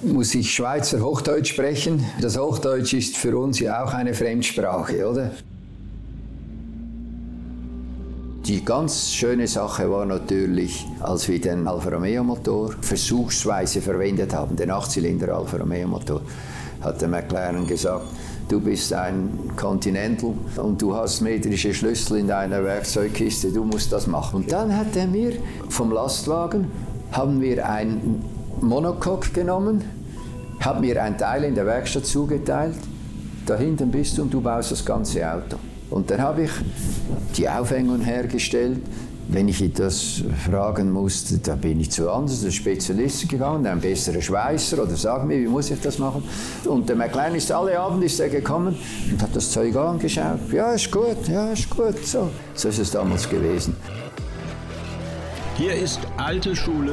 muss ich Schweizer Hochdeutsch sprechen. Das Hochdeutsch ist für uns ja auch eine Fremdsprache, oder? Die ganz schöne Sache war natürlich, als wir den Alfa Romeo Motor versuchsweise verwendet haben, den 8-Zylinder Alfa Romeo Motor, hat der McLaren gesagt, du bist ein Continental und du hast metrische Schlüssel in deiner Werkzeugkiste, du musst das machen. Und dann hat er mir vom Lastwagen, haben wir ein Monocoque genommen, hat mir ein Teil in der Werkstatt zugeteilt, da hinten bist du und du baust das ganze Auto. Und dann habe ich die Aufhängung hergestellt. Wenn ich etwas fragen musste, da bin ich zu anderen Spezialisten gegangen, ein besserer Schweißer oder sag mir, wie muss ich das machen? Und der McLaren ist alle Abend gekommen und hat das Zeug angeschaut. Ja, ist gut. So ist es damals gewesen. Hier ist alte Schule,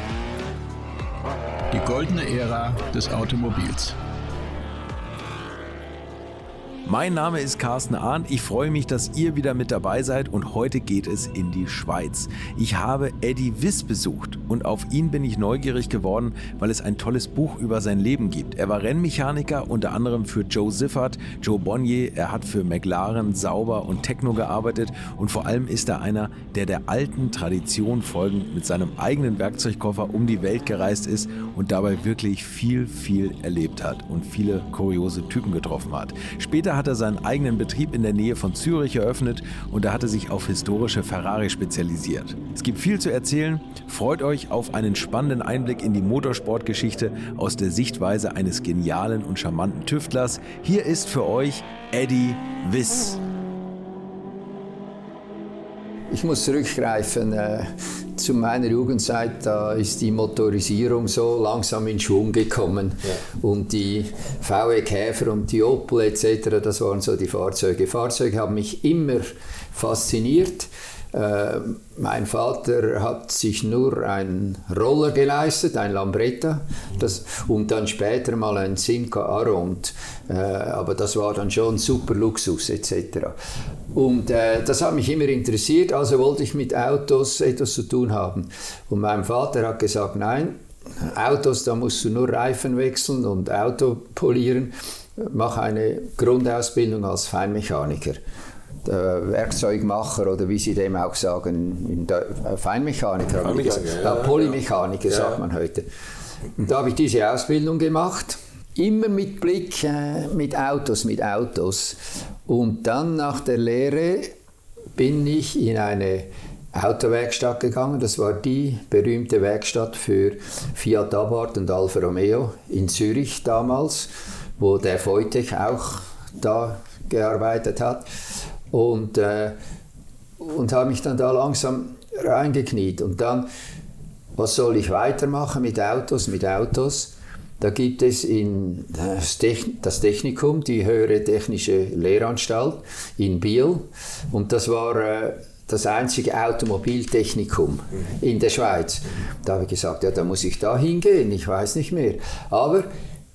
die goldene Ära des Automobils. Mein Name ist Carsten Arndt, ich freue mich, dass ihr wieder mit dabei seid und heute geht es in die Schweiz. Ich habe Eddie Wyss besucht und auf ihn bin ich neugierig geworden, weil es ein tolles Buch über sein Leben gibt. Er war Rennmechaniker, unter anderem für Joe Siffert, Joe Bonnier, er hat für McLaren, Sauber und Techno gearbeitet und vor allem ist er einer, der alten Tradition folgend mit seinem eigenen Werkzeugkoffer um die Welt gereist ist und dabei wirklich viel erlebt hat und viele kuriose Typen getroffen hat. Später hat er seinen eigenen Betrieb in der Nähe von Zürich eröffnet und er hatte sich auf historische Ferrari spezialisiert. Es gibt viel zu erzählen. Freut euch auf einen spannenden Einblick in die Motorsportgeschichte aus der Sichtweise eines genialen und charmanten Tüftlers. Hier ist für euch Eddie Wyss. Ich muss zurückgreifen zu meiner Jugendzeit, da ist die Motorisierung so langsam in Schwung gekommen. Ja. Und die VW Käfer und die Opel etc., das waren so die Fahrzeuge. Fahrzeuge haben mich immer fasziniert. Mein Vater hat sich nur einen Roller geleistet, ein Lambretta, und dann später mal ein Simca Aront, aber das war dann schon super Luxus etc. Und das hat mich immer interessiert, also wollte ich mit Autos etwas zu tun haben. Und mein Vater hat gesagt, nein, Autos, da musst du nur Reifen wechseln und Auto polieren, mach eine Grundausbildung als Feinmechaniker. Werkzeugmacher oder wie sie dem auch sagen, Feinmechaniker, Polymechaniker sagt man heute. Und da habe ich diese Ausbildung gemacht, immer mit Blick mit Autos. Und dann nach der Lehre bin ich in eine Autowerkstatt gegangen, das war die berühmte Werkstatt für Fiat Abarth und Alfa Romeo in Zürich damals, wo der Wojtek auch da gearbeitet hat. Und habe mich dann da langsam reingekniet. Und dann, was soll ich weitermachen mit Autos? Da gibt es in das Technikum, die Höhere Technische Lehranstalt in Biel. Und das war das einzige Automobiltechnikum in der Schweiz. Da habe ich gesagt, ja, da muss ich da hingehen, ich weiß nicht mehr. Aber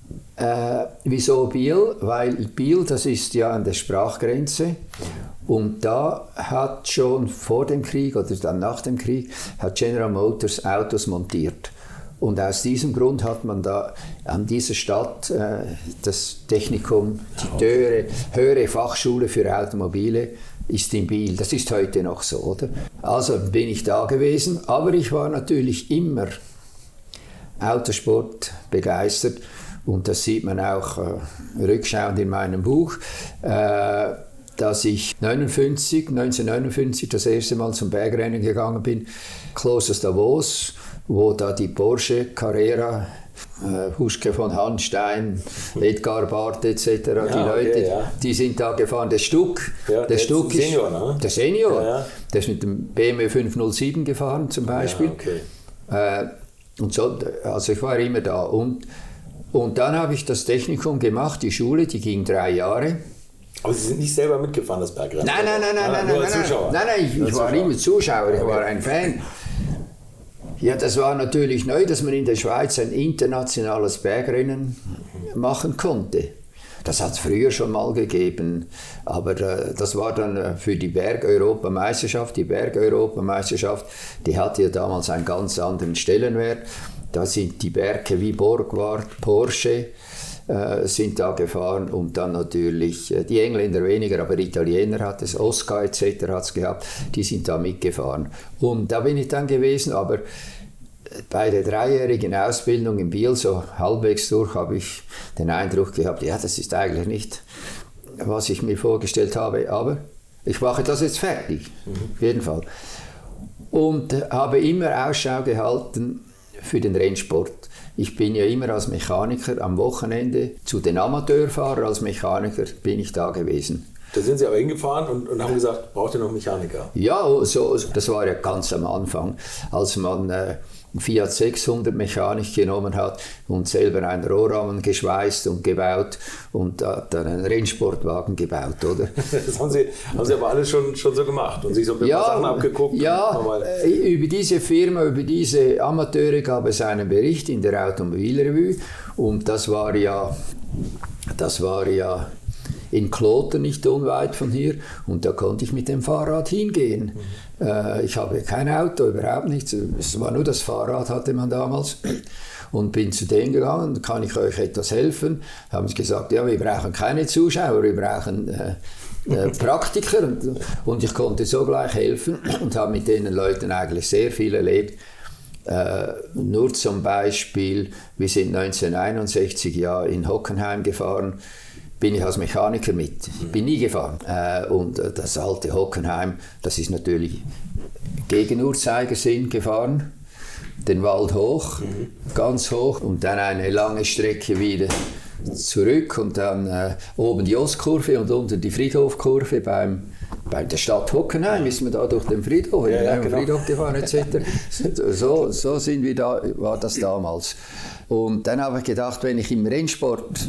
wieso Biel? Weil Biel, das ist ja an der Sprachgrenze und da hat schon vor dem Krieg oder dann nach dem Krieg hat General Motors Autos montiert. Und aus diesem Grund hat man da an dieser Stadt das Technikum, die höhere Fachschule für Automobile ist in Biel. Das ist heute noch so, oder? Also bin ich da gewesen, aber ich war natürlich immer Autosport begeistert. Und das sieht man auch rückschauend in meinem Buch, dass ich 1959 das erste Mal zum Bergrennen gegangen bin, Klosters Davos, wo da die Porsche Carrera, Huschke von Hanstein, Edgar Barth etc., die Leute, die sind da gefahren. Der Stuck ist Senior, ne? Der Senior, der ist mit dem BMW 507 gefahren zum Beispiel. Und so, also ich war immer da. Und dann habe ich das Technikum gemacht, die Schule, die ging 3 Jahre. Aber Sie sind nicht selber mitgefahren, das Bergrennen? Nein, ich war immer Zuschauer, ich war ein Fan. Ja, das war natürlich neu, dass man in der Schweiz ein internationales Bergrennen machen konnte. Das hat es früher schon mal gegeben, aber das war dann für die Bergeuropameisterschaft. Die Bergeuropameisterschaft, die hatte ja damals einen ganz anderen Stellenwert. Da sind die Werke wie Borgward, Porsche sind da gefahren und dann natürlich die Engländer weniger, aber Italiener hat es, Oscar etc. hat es gehabt, die sind da mitgefahren. Und da bin ich dann gewesen, aber bei der 3-jährigen Ausbildung in Biel, so halbwegs durch, habe ich den Eindruck gehabt, ja, das ist eigentlich nicht, was ich mir vorgestellt habe, aber ich mache das jetzt fertig, auf jeden Fall. Und habe immer Ausschau gehalten für den Rennsport. Ich bin ja immer als Mechaniker am Wochenende zu den Amateurfahrern, als Mechaniker bin ich da gewesen. Da sind Sie aber hingefahren und haben gesagt, braucht ihr noch Mechaniker? Ja, das war ja ganz am Anfang, als man Fiat 600 Mechanik genommen hat und selber einen Rohrrahmen geschweißt und gebaut und dann einen Rennsportwagen gebaut, oder? Das haben Sie aber alles schon so gemacht und sich so ein paar Sachen abgeguckt? Ja, über diese Firma, über diese Amateure gab es einen Bericht in der Automobilrevue und das war ja in Kloten, nicht unweit von hier, und da konnte ich mit dem Fahrrad hingehen. Ich habe kein Auto, überhaupt nichts, es war nur das Fahrrad, hatte man damals. Und bin zu denen gegangen, kann ich euch etwas helfen? Haben sie gesagt, ja, wir brauchen keine Zuschauer, wir brauchen Praktiker. Und ich konnte so gleich helfen und habe mit den Leuten eigentlich sehr viel erlebt. Nur zum Beispiel, wir sind 1961 ja in Hockenheim gefahren, bin ich als Mechaniker mit. Ich bin nie gefahren. Und das alte Hockenheim, das ist natürlich gegen Uhrzeigersinn gefahren, den Wald hoch, ganz hoch und dann eine lange Strecke wieder zurück und dann oben die Ostkurve und unten die Friedhofkurve bei der Stadt Hockenheim ist man da durch den Friedhof, genau. Friedhof gefahren etc. So sind wir da, war das damals. Und dann habe ich gedacht, wenn ich im Rennsport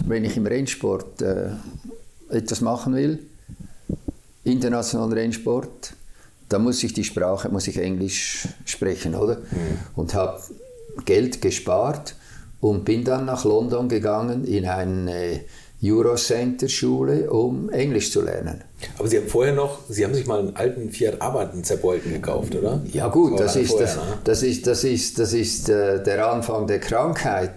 etwas machen will, internationalen Rennsport, dann muss ich Englisch sprechen, oder? Und habe Geld gespart und bin dann nach London gegangen in eine Eurocenter-Schule, um Englisch zu lernen. Aber Sie haben sich mal einen alten Fiat Abarth, einen zerbeulten gekauft, oder? Ja gut, das ist der Anfang der Krankheit.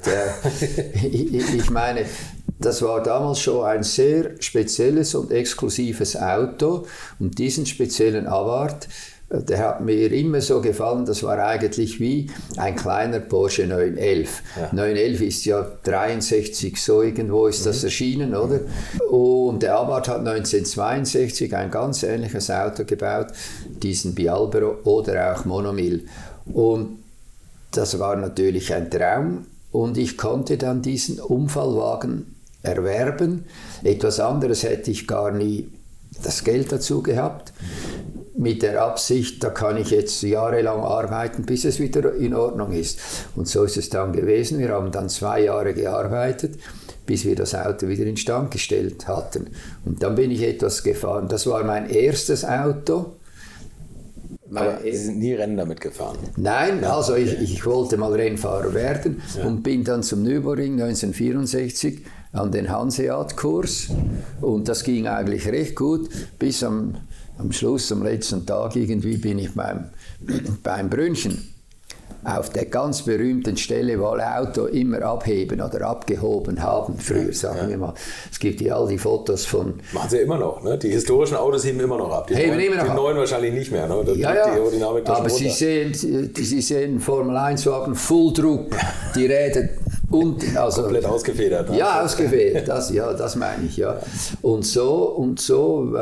Ich meine, das war damals schon ein sehr spezielles und exklusives Auto und diesen speziellen Abarth, der hat mir immer so gefallen, das war eigentlich wie ein kleiner Porsche 911. Ja. 911 ist ja 63, so irgendwo ist das erschienen, oder? Und der Abarth hat 1962 ein ganz ähnliches Auto gebaut, diesen Bialbero oder auch Monomil. Und das war natürlich ein Traum und ich konnte dann diesen Unfallwagen erwerben. Etwas anderes hätte ich gar nie das Geld dazu gehabt. Mit der Absicht, da kann ich jetzt jahrelang arbeiten, bis es wieder in Ordnung ist. Und so ist es dann gewesen. Wir haben dann 2 Jahre gearbeitet, bis wir das Auto wieder instand gestellt hatten. Und dann bin ich etwas gefahren. Das war mein erstes Auto. Aber Sie sind nie Rennen damit gefahren? Nein, also ich wollte mal Rennfahrer werden und bin dann zum Nürburgring 1964 an den Hanseat-Kurs. Und das ging eigentlich recht gut, bis am Schluss, am letzten Tag irgendwie, bin ich beim Brünnchen auf der ganz berühmten Stelle, wo alle Auto immer abheben oder abgehoben haben, früher, sagen wir mal. Es gibt ja all die Fotos von... Machen sie immer noch, ne? Die historischen Autos heben immer noch ab. Die neuen wahrscheinlich nicht mehr, ne? Aber Sie sehen Formel-1-Wagen, Fulldruck, die Räder und... Also, komplett ausgefedert. Ne? Ja, ausgefedert, das meine ich, ja. Und so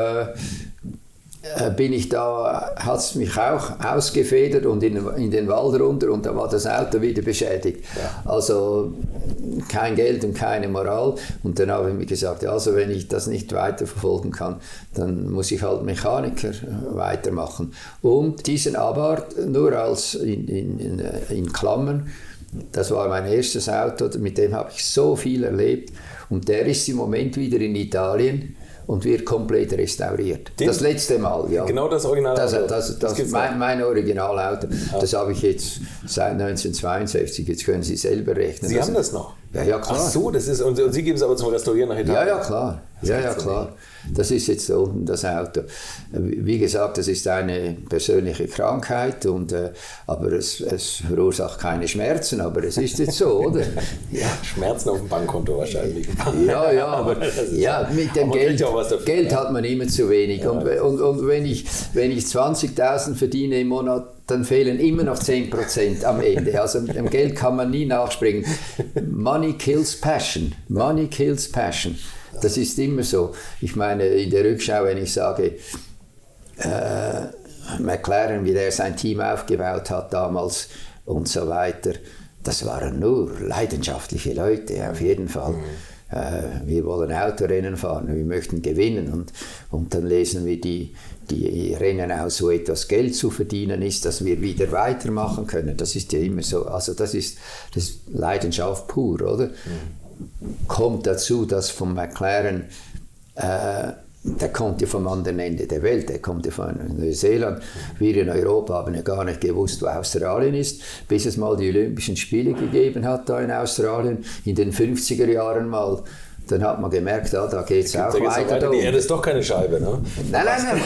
bin ich da, hat es mich auch ausgefedert und in den Wald runter und da war das Auto wieder beschädigt. Ja. Also kein Geld und keine Moral. Und dann habe ich mir gesagt, also wenn ich das nicht weiterverfolgen kann, dann muss ich halt Mechaniker weitermachen. Und diesen Abarth, nur als in Klammern, das war mein erstes Auto, mit dem habe ich so viel erlebt. Und der ist im Moment wieder in Italien und wird komplett restauriert. Das letzte Mal, ja. Genau das Originalauto? Das mein Originalauto. Das habe ich jetzt seit 1962, jetzt können Sie selber rechnen. Sie haben das noch? Ja, klar. Ach so, das ist, und Sie geben es aber zum Restaurieren nach Italien? Ja, klar. Ja, klar. Das ist jetzt da unten das Auto. Wie gesagt, das ist eine persönliche Krankheit, aber es verursacht keine Schmerzen, aber es ist jetzt so, oder? Ja. Schmerzen auf dem Bankkonto wahrscheinlich. Ja, aber mit dem Geld hat man immer zu wenig. Ja, und wenn ich 20.000 verdiene im Monat, dann fehlen immer noch 10% am Ende. Also im Geld kann man nie nachspringen. Money kills passion. Money kills passion. Das ist immer so. Ich meine, in der Rückschau, wenn ich sage, McLaren, wie der sein Team aufgebaut hat damals und so weiter, das waren nur leidenschaftliche Leute, auf jeden Fall. Wir wollen Autorennen fahren, wir möchten gewinnen und dann lesen wir die Rennen aus, wo etwas Geld zu verdienen ist, dass wir wieder weitermachen können. Das ist ja immer so. Also das ist Leidenschaft pur, oder? Kommt dazu, dass von McLaren, der kommt ja vom anderen Ende der Welt, der kommt ja von Neuseeland. Wir in Europa haben ja gar nicht gewusst, wo Australien ist, bis es mal die Olympischen Spiele gegeben hat da in Australien, in den 50er Jahren mal. Dann hat man gemerkt, da geht es auch weiter. Die Erde ist doch keine Scheibe, ne? Nein.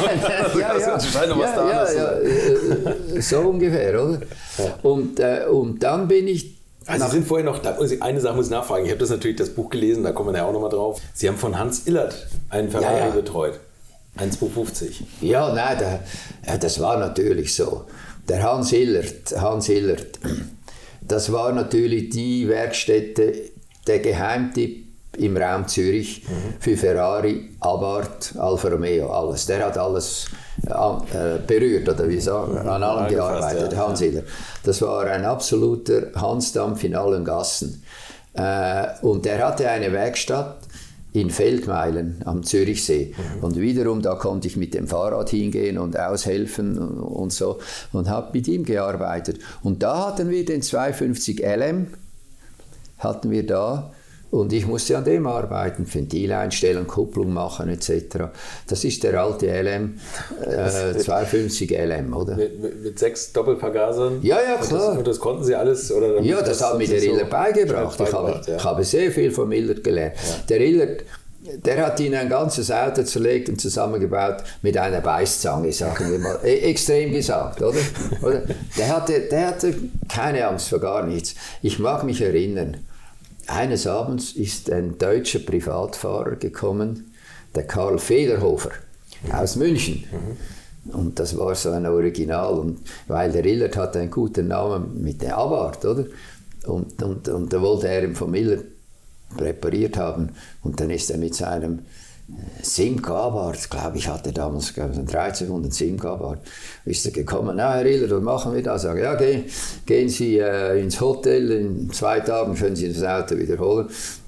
So ungefähr, oder? Ja. Und dann bin ich... Sie sind vorher noch, eine Sache muss ich nachfragen, ich habe das Buch gelesen, da kommen wir ja auch nochmal drauf. Sie haben von Hans Illert einen Ferrari betreut, einen 250. Ja, nein, das war natürlich so. Der Hans Illert, das war natürlich die Werkstätte, der Geheimtipp im Raum Zürich für Ferrari, Abarth, Alfa Romeo, alles. Der hat alles berührt, oder wie sagen, an allem gearbeitet, ja. Hans Illert. Das war ein absoluter Hansdampf in allen Gassen. Und er hatte eine Werkstatt in Feldmeilen am Zürichsee. Und wiederum, da konnte ich mit dem Fahrrad hingehen und aushelfen und so und habe mit ihm gearbeitet. Und da hatten wir den 250 LM, hatten wir da. Und ich musste an dem arbeiten, Ventil einstellen, Kupplung machen etc. Das ist der alte LM, 250 LM, oder? Mit 6 Doppelvergasern? Ja, klar. Und das konnten Sie alles? Oder ja, das hat mir der Illert beigebracht. Ich habe sehr viel vom Illert gelernt. Ja. Der Illert, der hat Ihnen ein ganzes Auto zerlegt und zusammengebaut mit einer Beißzange, sagen wir mal. Extrem gesagt, oder? Der hatte keine Angst vor gar nichts. Ich mag mich erinnern, eines Abends ist ein deutscher Privatfahrer gekommen, der Karl Federhofer aus München. Und das war so ein Original, und weil der Illert hatte einen guten Namen mit der Abarth, oder? Und da wollte er ihn vom Illert präpariert haben, und dann ist er mit seinem Simca Abarth, glaube ich, hatte damals einen 1300 Simca Abarth, ist er gekommen. Na, Herr Illert, was machen wir da? Sag, ja, gehen Sie ins Hotel, in 2 Tagen können Sie das Auto wiederholen.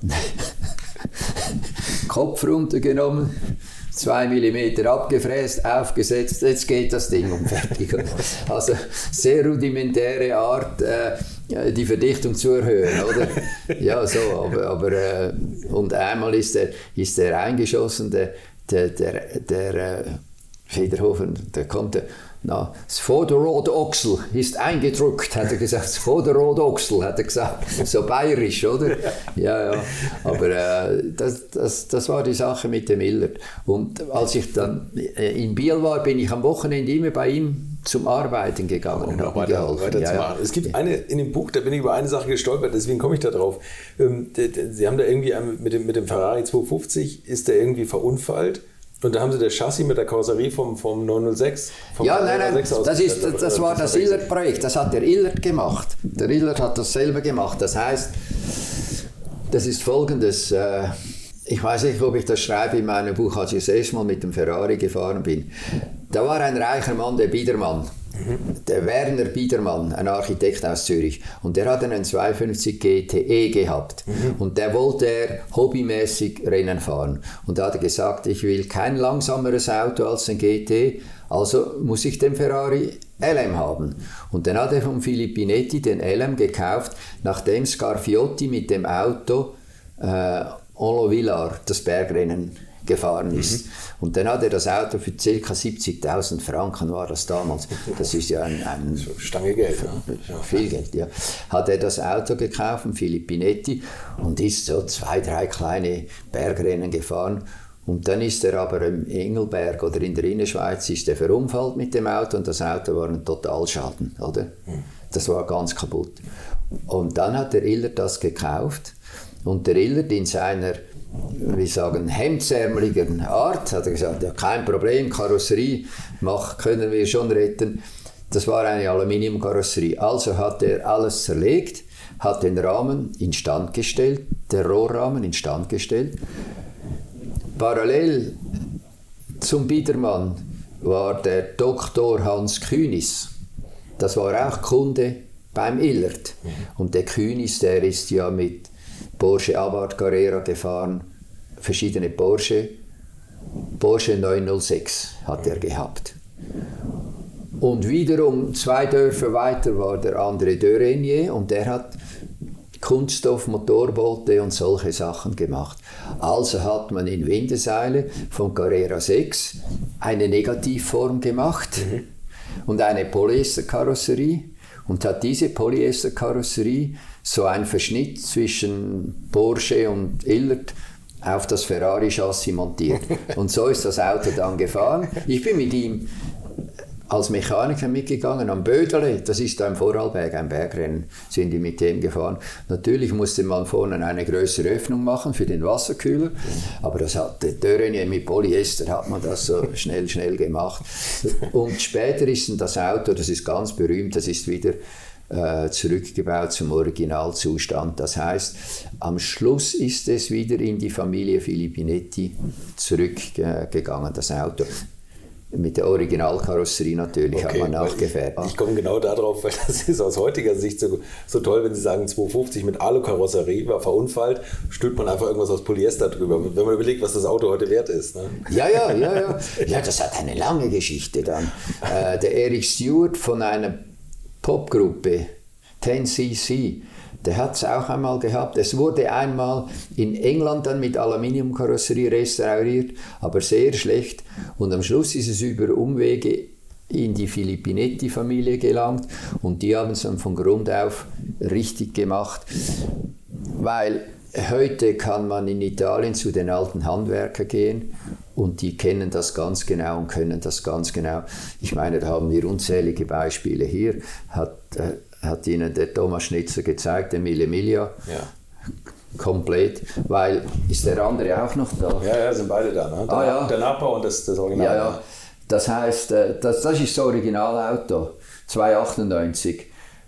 Kopf runtergenommen, 2 mm abgefräst, aufgesetzt, jetzt geht das Ding um fertig. Also sehr rudimentäre Art, die Verdichtung zu erhöhen, oder? Ja, so, aber und einmal ist er eingeschossen, der Federhofer, der konnte, das Vorderrodochsel ist eingedrückt, hat er gesagt, das Vorderrodochsel, hat er gesagt, so bayerisch, oder? Ja, aber das war die Sache mit dem Illert. Und als ich dann in Biel war, bin ich am Wochenende immer bei ihm zum Arbeiten gegangen und habe geholfen. Ja. Es gibt in dem Buch, da bin ich über eine Sache gestolpert, deswegen komme ich da drauf. Sie haben da irgendwie mit dem Ferrari 250, ist der irgendwie verunfallt? Und da haben Sie das Chassis mit der Karosserie vom 906? Nein, das war das Illert-Projekt, das hat der Illert gemacht. Der Illert hat das selber gemacht. Das heißt, das ist Folgendes, ich weiß nicht, ob ich das schreibe in meinem Buch, als ich das erste Mal mit dem Ferrari gefahren bin. Da war ein reicher Mann, der Biedermann. Der Werner Biedermann, ein Architekt aus Zürich, und der hat einen 250 GTE gehabt, und der wollte hobbymäßig Rennen fahren, und da hat er gesagt, ich will kein langsameres Auto als ein GT, also muss ich den Ferrari LM haben. Und dann hat er von Filippinetti den LM gekauft, nachdem Scarfiotti mit dem Auto Olo Villar das Bergrennen gefahren ist. Und dann hat er das Auto für ca. 70.000 Franken, war das damals. Das ist ja ein Stange Geld. Ne? Viel Geld, ja. Hat er das Auto gekauft von Filippinetti und ist so 2, 3 kleine Bergrennen gefahren. Und dann ist er aber im Engelberg oder in der Innerschweiz ist er verunfallt mit dem Auto und das Auto war ein Totalschaden, oder? Das war ganz kaputt. Und dann hat der Illert das gekauft und der Illert in seiner, wie sagen, hemdsärmeligen Art hat er gesagt, ja, kein Problem, Karosserie können wir schon retten. Das war eine Aluminiumkarosserie. Also hat er alles zerlegt, hat den Rahmen instand gestellt, der Rohrrahmen instand gestellt. Parallel zum Biedermann war der Dr. Hans Künis. Das war auch Kunde beim Illert. Und der Künis, der ist ja mit Porsche Abarth Carrera gefahren, verschiedene Porsche 906 hat er gehabt. Und wiederum 2 Dörfer weiter war der André de Renier und der hat Kunststoff, Motorboote und solche Sachen gemacht. Also hat man in Windeseile von Carrera 6 eine Negativform gemacht und eine Polyesterkarosserie und hat diese Polyesterkarosserie so einen Verschnitt zwischen Porsche und Illert auf das Ferrari-Chassis montiert. Und so ist das Auto dann gefahren. Ich bin mit ihm als Mechaniker mitgegangen am Bödele, das ist da im Vorarlberg, ein Bergrennen, sind die mit dem gefahren. Natürlich musste man vorne eine größere Öffnung machen für den Wasserkühler, aber das hat der Dörrenier mit Polyester hat man das so schnell gemacht. Und später ist dann das Auto, das ist ganz berühmt, das ist wieder zurückgebaut zum Originalzustand. Das heißt, am Schluss ist es wieder in die Familie Filippinetti zurückgegangen, das Auto. Mit der Originalkarosserie natürlich hat man nachgefertigt. Ich komme genau darauf, weil das ist aus heutiger Sicht so toll, wenn Sie sagen 250 mit Alu-Karosserie war verunfallt, stülpt man einfach irgendwas aus Polyester drüber. Wenn man überlegt, was das Auto heute wert ist. Ne? Ja. Ja, das hat eine lange Geschichte dann. Der Eric Stewart von einer Popgruppe 10cc, der hat es auch einmal gehabt. Es wurde einmal in England dann mit Aluminiumkarosserie restauriert, aber sehr schlecht. Und am Schluss ist es über Umwege in die Filippinetti-Familie gelangt und die haben es dann von Grund auf richtig gemacht. Weil heute kann man in Italien zu den alten Handwerkern gehen und die kennen das ganz genau und können das ganz genau. Ich meine, da haben wir unzählige Beispiele. Hier hat Ihnen der Thomas Schnitzer gezeigt, der Mille Miglia, komplett, weil, ist der andere auch noch da? Ja, sind beide da, ne? Der Nachbau und das Original. Ja. Das heißt, das ist das Originalauto, 298.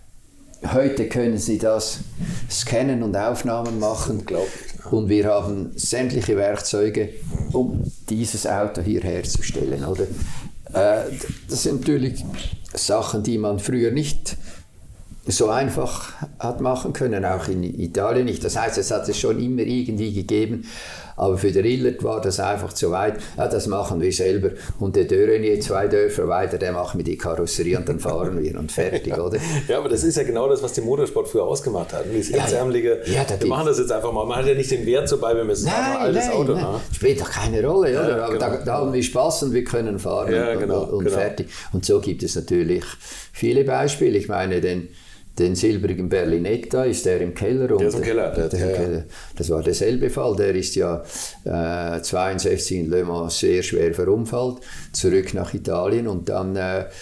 Heute können Sie das scannen und Aufnahmen machen. Unglaublich. Und wir haben sämtliche Werkzeuge, um dieses Auto hier herzustellen. Oder? Das sind natürlich Sachen, die man früher nicht so einfach hat machen können, auch in Italien nicht. Das heißt, es hat es schon immer irgendwie gegeben, aber für den Illert war das einfach zu weit. Ja, das machen wir selber. Und der Dörrenier 2 Dörfer weiter, der macht mir die Karosserie und dann fahren wir und fertig, oder? Ja, aber das ist ja genau das, was den Motorsport früher ausgemacht hat. Dieses hemdsärmelige, wir machen das jetzt einfach mal. Man hat ja nicht den Wert so beibemessen. Nein, ein altes Auto. Nein. Ne? Spielt doch keine Rolle, oder? Ja, aber genau. da haben wir Spaß und wir können fahren und fertig. Und so gibt es natürlich viele Beispiele. Ich meine, den silbrigen Berlinetta ist der im Keller. Der ist im Keller. Keller. Das war derselbe Fall. Der ist ja 62 in Le Mans sehr schwer verunfallt, zurück nach Italien und dann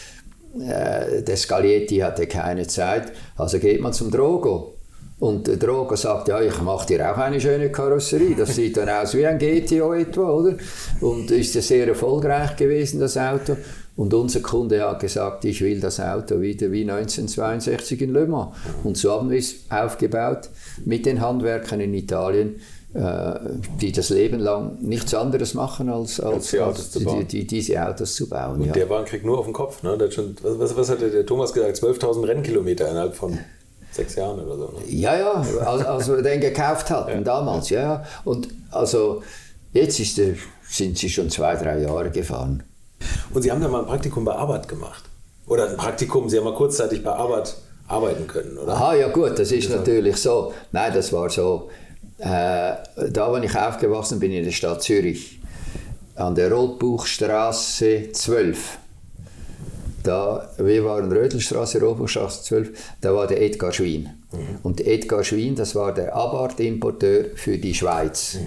der Scaglietti hatte keine Zeit, also geht man zum Drogo. Und der Drogo sagt, ja, ich mache dir auch eine schöne Karosserie. Das sieht dann aus wie ein GTO etwa, oder? Und ist ja sehr erfolgreich gewesen, das Auto. Und unser Kunde hat gesagt, ich will das Auto wieder wie 1962 in Le Mans. Und so haben wir es aufgebaut mit den Handwerkern in Italien, die das Leben lang nichts anderes machen, als diese Autos zu bauen. Und der Wagen kriegt nur auf den Kopf. Ne? Was hat der Thomas gesagt? 12.000 Rennkilometer innerhalb von 6 Jahren oder so. Ne? Ja, als wir den gekauft hatten damals. Ja. Und also jetzt sind sie schon 2-3 Jahre gefahren. Und Sie haben da mal ein Praktikum bei Abarth gemacht? Oder ein Praktikum, Sie haben mal kurzzeitig bei Abarth arbeiten können, oder? Aha, ja gut, das ist natürlich so. Nein, das war so. Da, wo ich aufgewachsen bin in der Stadt Zürich, an der Rotbuchstraße 12. Wir waren Rödelstraße, Rotbuchstraße 12, da war der Edgar Schwien. Und Edgar Schwien, das war der Abarth-Importeur für die Schweiz.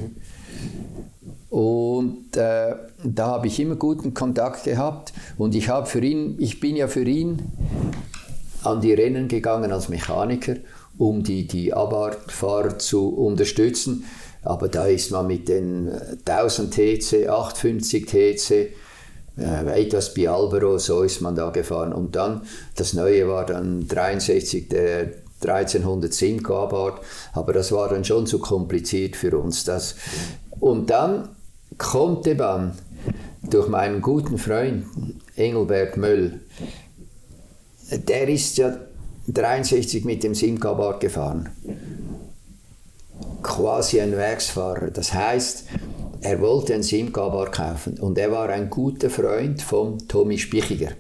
Und da habe ich immer guten Kontakt gehabt und ich bin ja für ihn an die Rennen gegangen als Mechaniker, um die Abarth-Fahrer zu unterstützen. Aber da ist man mit den 1000 TC, 850 TC, etwas Bialbero, so ist man da gefahren. Und dann, das Neue war dann 63, der 1300 Simca Abarth, aber das war dann schon zu kompliziert für uns. Und dann konnte man durch meinen guten Freund Engelbert Möll, der ist ja 63 mit dem Simca Abarth gefahren, quasi ein Werksfahrer. Das heißt, er wollte einen Simca Abarth kaufen und er war ein guter Freund von Tommy Spichiger.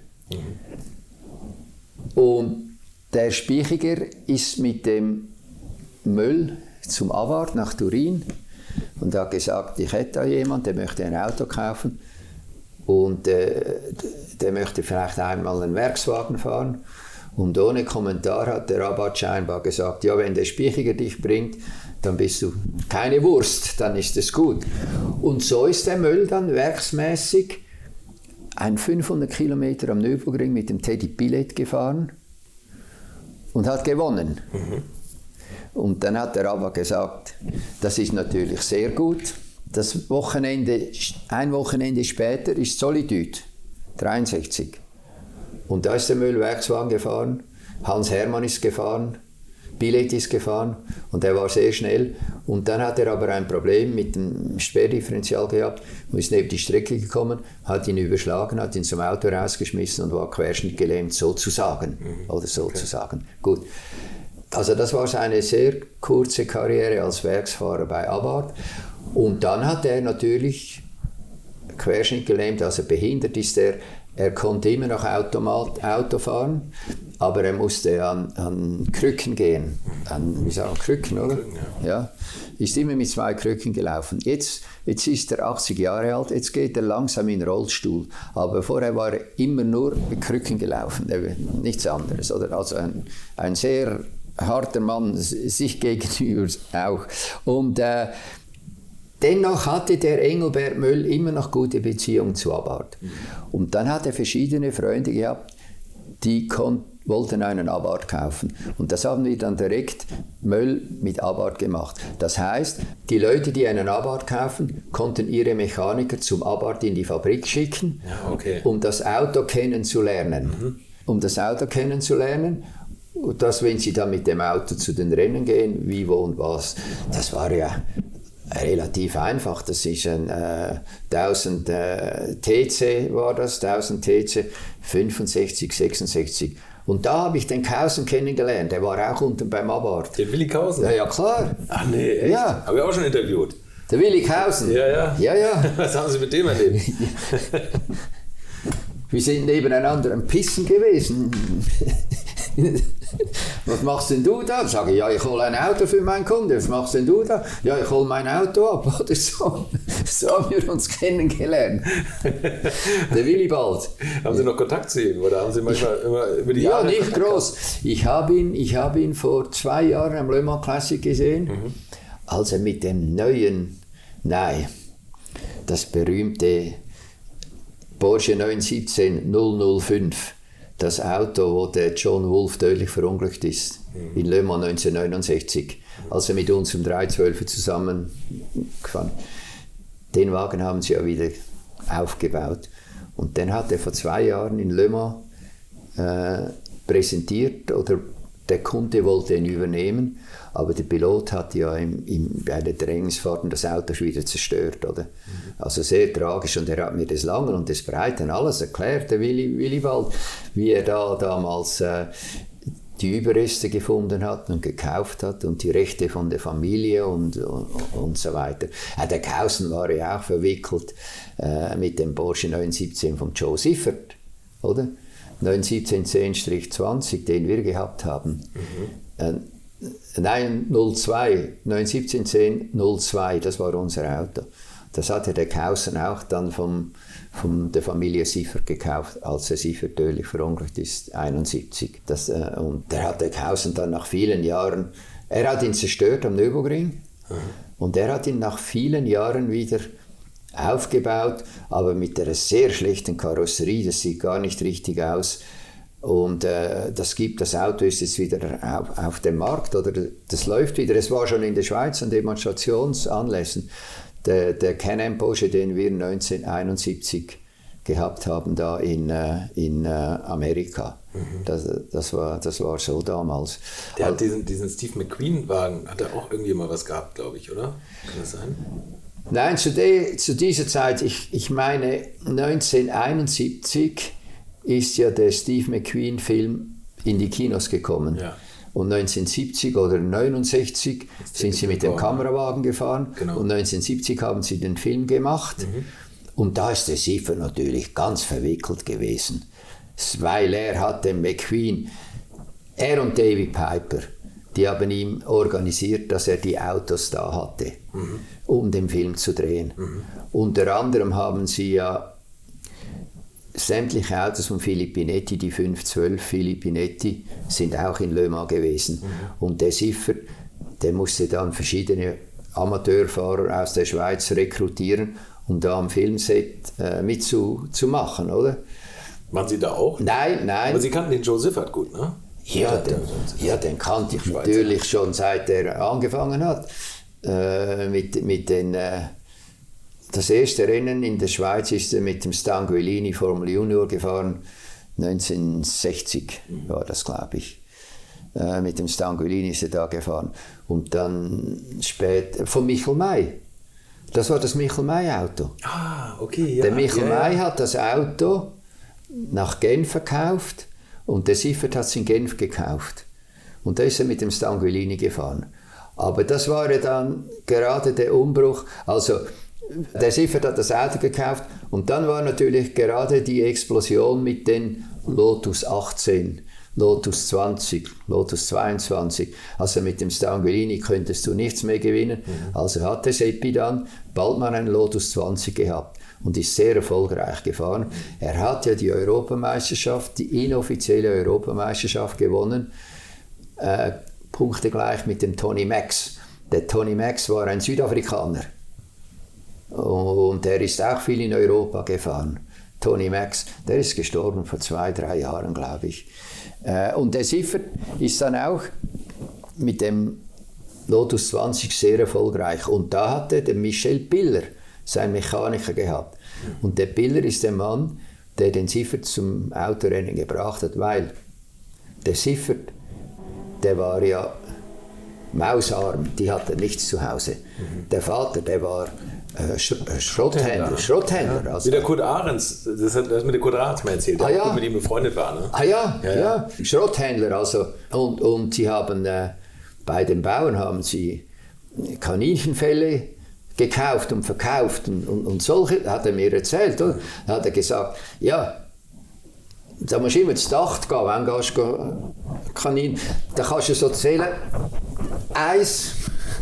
Und der Spichiger ist mit dem Möll zum Abarth nach Turin und hat gesagt, ich hätte da jemanden, der möchte ein Auto kaufen und der möchte vielleicht einmal einen Werkswagen fahren. Und ohne Kommentar hat der Abarth scheinbar gesagt, ja, wenn der Spichiger dich bringt, dann bist du keine Wurst, dann ist es gut. Und so ist der Möll dann werksmäßig ein 500 Kilometer am Nürburgring mit dem Teddy Pillet gefahren und hat gewonnen. Und dann hat der Abarth gesagt, das ist natürlich sehr gut. Ein Wochenende später ist Solitude, 63. Und da ist der Möll Werkswagen gefahren, Hans Hermann ist gefahren, Pillet ist gefahren und er war sehr schnell. Und dann hat er aber ein Problem mit dem Sperrdifferential gehabt und ist neben die Strecke gekommen, hat ihn überschlagen, hat ihn zum Auto rausgeschmissen und war querschnittgelähmt, sozusagen. Oder sozusagen. Gut. Also das war seine sehr kurze Karriere als Werksfahrer bei Abarth. Und dann hat er natürlich querschnittgelähmt, also behindert ist er. Er konnte immer noch Auto fahren, aber er musste an Krücken gehen. Wie sagen Krücken, oder? Krücken, ja. Ist immer mit 2 Krücken gelaufen. Jetzt ist er 80 Jahre alt, jetzt geht er langsam in den Rollstuhl. Aber vorher war er immer nur mit Krücken gelaufen, nichts anderes. Oder? Also ein sehr harter Mann, sich gegenüber auch. Und dennoch hatte der Engelbert Möll immer noch gute Beziehungen zu Abarth. Und dann hat er verschiedene Freunde gehabt, die wollten einen Abarth kaufen. Und das haben wir dann direkt Möll mit Abarth gemacht. Das heißt, die Leute, die einen Abarth kaufen, konnten ihre Mechaniker zum Abarth in die Fabrik schicken, um das Auto kennenzulernen. Dass, wenn sie dann mit dem Auto zu den Rennen gehen, wie, wo und was, das war ja relativ einfach. Das ist ein 1000 TC war das, 1000 TC, 65, 66. Und da habe ich den Kausen kennengelernt, der war auch unten beim Abarth. Den Willi Kausen? Ja, klar. Ach nee, echt? Ja. Habe ich auch schon interviewt. Der Willi Kausen? Ja. Was haben Sie mit dem erlebt? Wir sind nebeneinander am Pissen gewesen. Was machst denn du da? Sage ich, ja, ich hole ein Auto für meinen Kunden. Was machst denn du da? Ja, ich hole mein Auto ab. Oder so. So haben wir uns kennengelernt. Der Willibald. Haben Sie noch Kontakt zu ihm? Oder haben Sie manchmal immer über die Jahre? Ja, nicht groß. Ich habe ihn vor 2 Jahren am Le Mans Classic gesehen, als er mit dem das berühmte Porsche 917 005, das Auto, wo der John Wolf tödlich verunglückt ist, in Le Mans 1969, als er mit uns im 312 zusammengefahren. Den Wagen haben sie ja wieder aufgebaut. Und den hat er vor 2 Jahren in Le Mans präsentiert, oder der Kunde wollte ihn übernehmen, aber der Pilot hat ja bei den Trainingsfahrten das Auto schon wieder zerstört. Oder? Also sehr tragisch, und er hat mir das Lange und das Breite alles erklärt, der Willibald, wie er da damals die Überreste gefunden hat und gekauft hat und die Rechte von der Familie und so weiter. Der Kausen war ja auch verwickelt mit dem Porsche 917 von Joe Siffert, oder? 917-10-20, den wir gehabt haben. 917-10-02, das war unser Auto. Das hatte der Kausen auch dann von der Familie Siffert gekauft, als der Siffert tödlich verunglückt ist, 1971. Und der hat der Kausen dann nach vielen Jahren, er hat ihn zerstört am Nürburgring und er hat ihn nach vielen Jahren wieder aufgebaut, aber mit einer sehr schlechten Karosserie, das sieht gar nicht richtig aus. Und das Auto ist jetzt wieder auf dem Markt, oder das läuft wieder. Es war schon in der Schweiz an Demonstrationsanlässen. Der Can-Am Porsche, den wir 1971 gehabt haben, da in Amerika. Das war so damals. Der hat diesen Steve McQueen-Wagen, hat er auch irgendwie mal was gehabt, glaube ich, oder? Kann das sein? Nein, zu dieser Zeit, ich meine 1971 ist ja der Steve McQueen-Film in die Kinos gekommen. Ja. Und 1970 oder 1969 sind sie mit dem Kamerawagen gefahren. Genau. Und 1970 haben sie den Film gemacht. Und da ist der Siffert natürlich ganz verwickelt gewesen. Weil er hat den McQueen, er und David Piper, die haben ihm organisiert, dass er die Autos da hatte, um den Film zu drehen. Unter anderem haben sie ja sämtliche Autos von Filippinetti, die 512 Filippinetti, sind auch in Le Mans gewesen. Und der Siffert, der musste dann verschiedene Amateurfahrer aus der Schweiz rekrutieren, um da am Filmset mitzumachen, oder? Waren Sie da auch? Nein. Aber Sie kannten den Joe Siffert gut, ne? Ja, den kannte ich natürlich schon, seit er angefangen hat. Das erste Rennen in der Schweiz ist er mit dem Stanguellini Formel Junior gefahren, 1960 war das, glaube ich. Mit dem Stanguellini ist er da gefahren. Und dann später von Michel May. Das war das Michel May-Auto. Ah, okay. Ja, der Michel May hat das Auto nach Genf verkauft und der Siffert hat es in Genf gekauft. Und da ist er mit dem Stanguellini gefahren. Aber das war ja dann gerade der Umbruch. Also der Siffert hat das Auto gekauft und dann war natürlich gerade die Explosion mit den Lotus 18, Lotus 20, Lotus 22. Also mit dem Stanguellini könntest du nichts mehr gewinnen. Also hat der Seppi dann bald mal einen Lotus 20 gehabt und ist sehr erfolgreich gefahren. Er hat ja die Europameisterschaft, die inoffizielle Europameisterschaft gewonnen, punktegleich mit dem Tony Max. Der Tony Max war ein Südafrikaner. Und der ist auch viel in Europa gefahren. Tony Max, der ist gestorben vor 2-3 Jahren, glaube ich. Und der Siffert ist dann auch mit dem Lotus 20 sehr erfolgreich. Und da hatte der Michel Piller, sein Mechaniker, gehabt. Und der Piller ist der Mann, der den Siffert zum Autorennen gebracht hat, weil der Siffert, der war ja mausarm, die hatte nichts zu Hause. Der Vater, der war Schrotthändler. Ja. Also, wie der Kurt Ahrens, das hat mit dem Kurt Ahrens mal erzählt, der auch mit ihm befreundet war. Ne? Ja. Schrotthändler. Also, und sie haben, bei den Bauern haben sie Kaninchenfelle gekauft und verkauft und solche, hat er mir erzählt. Oder? Da hat er gesagt, ja, da musst du immer ins Dach gehen, wenn du Kaninchen, da kannst du so zählen, 1,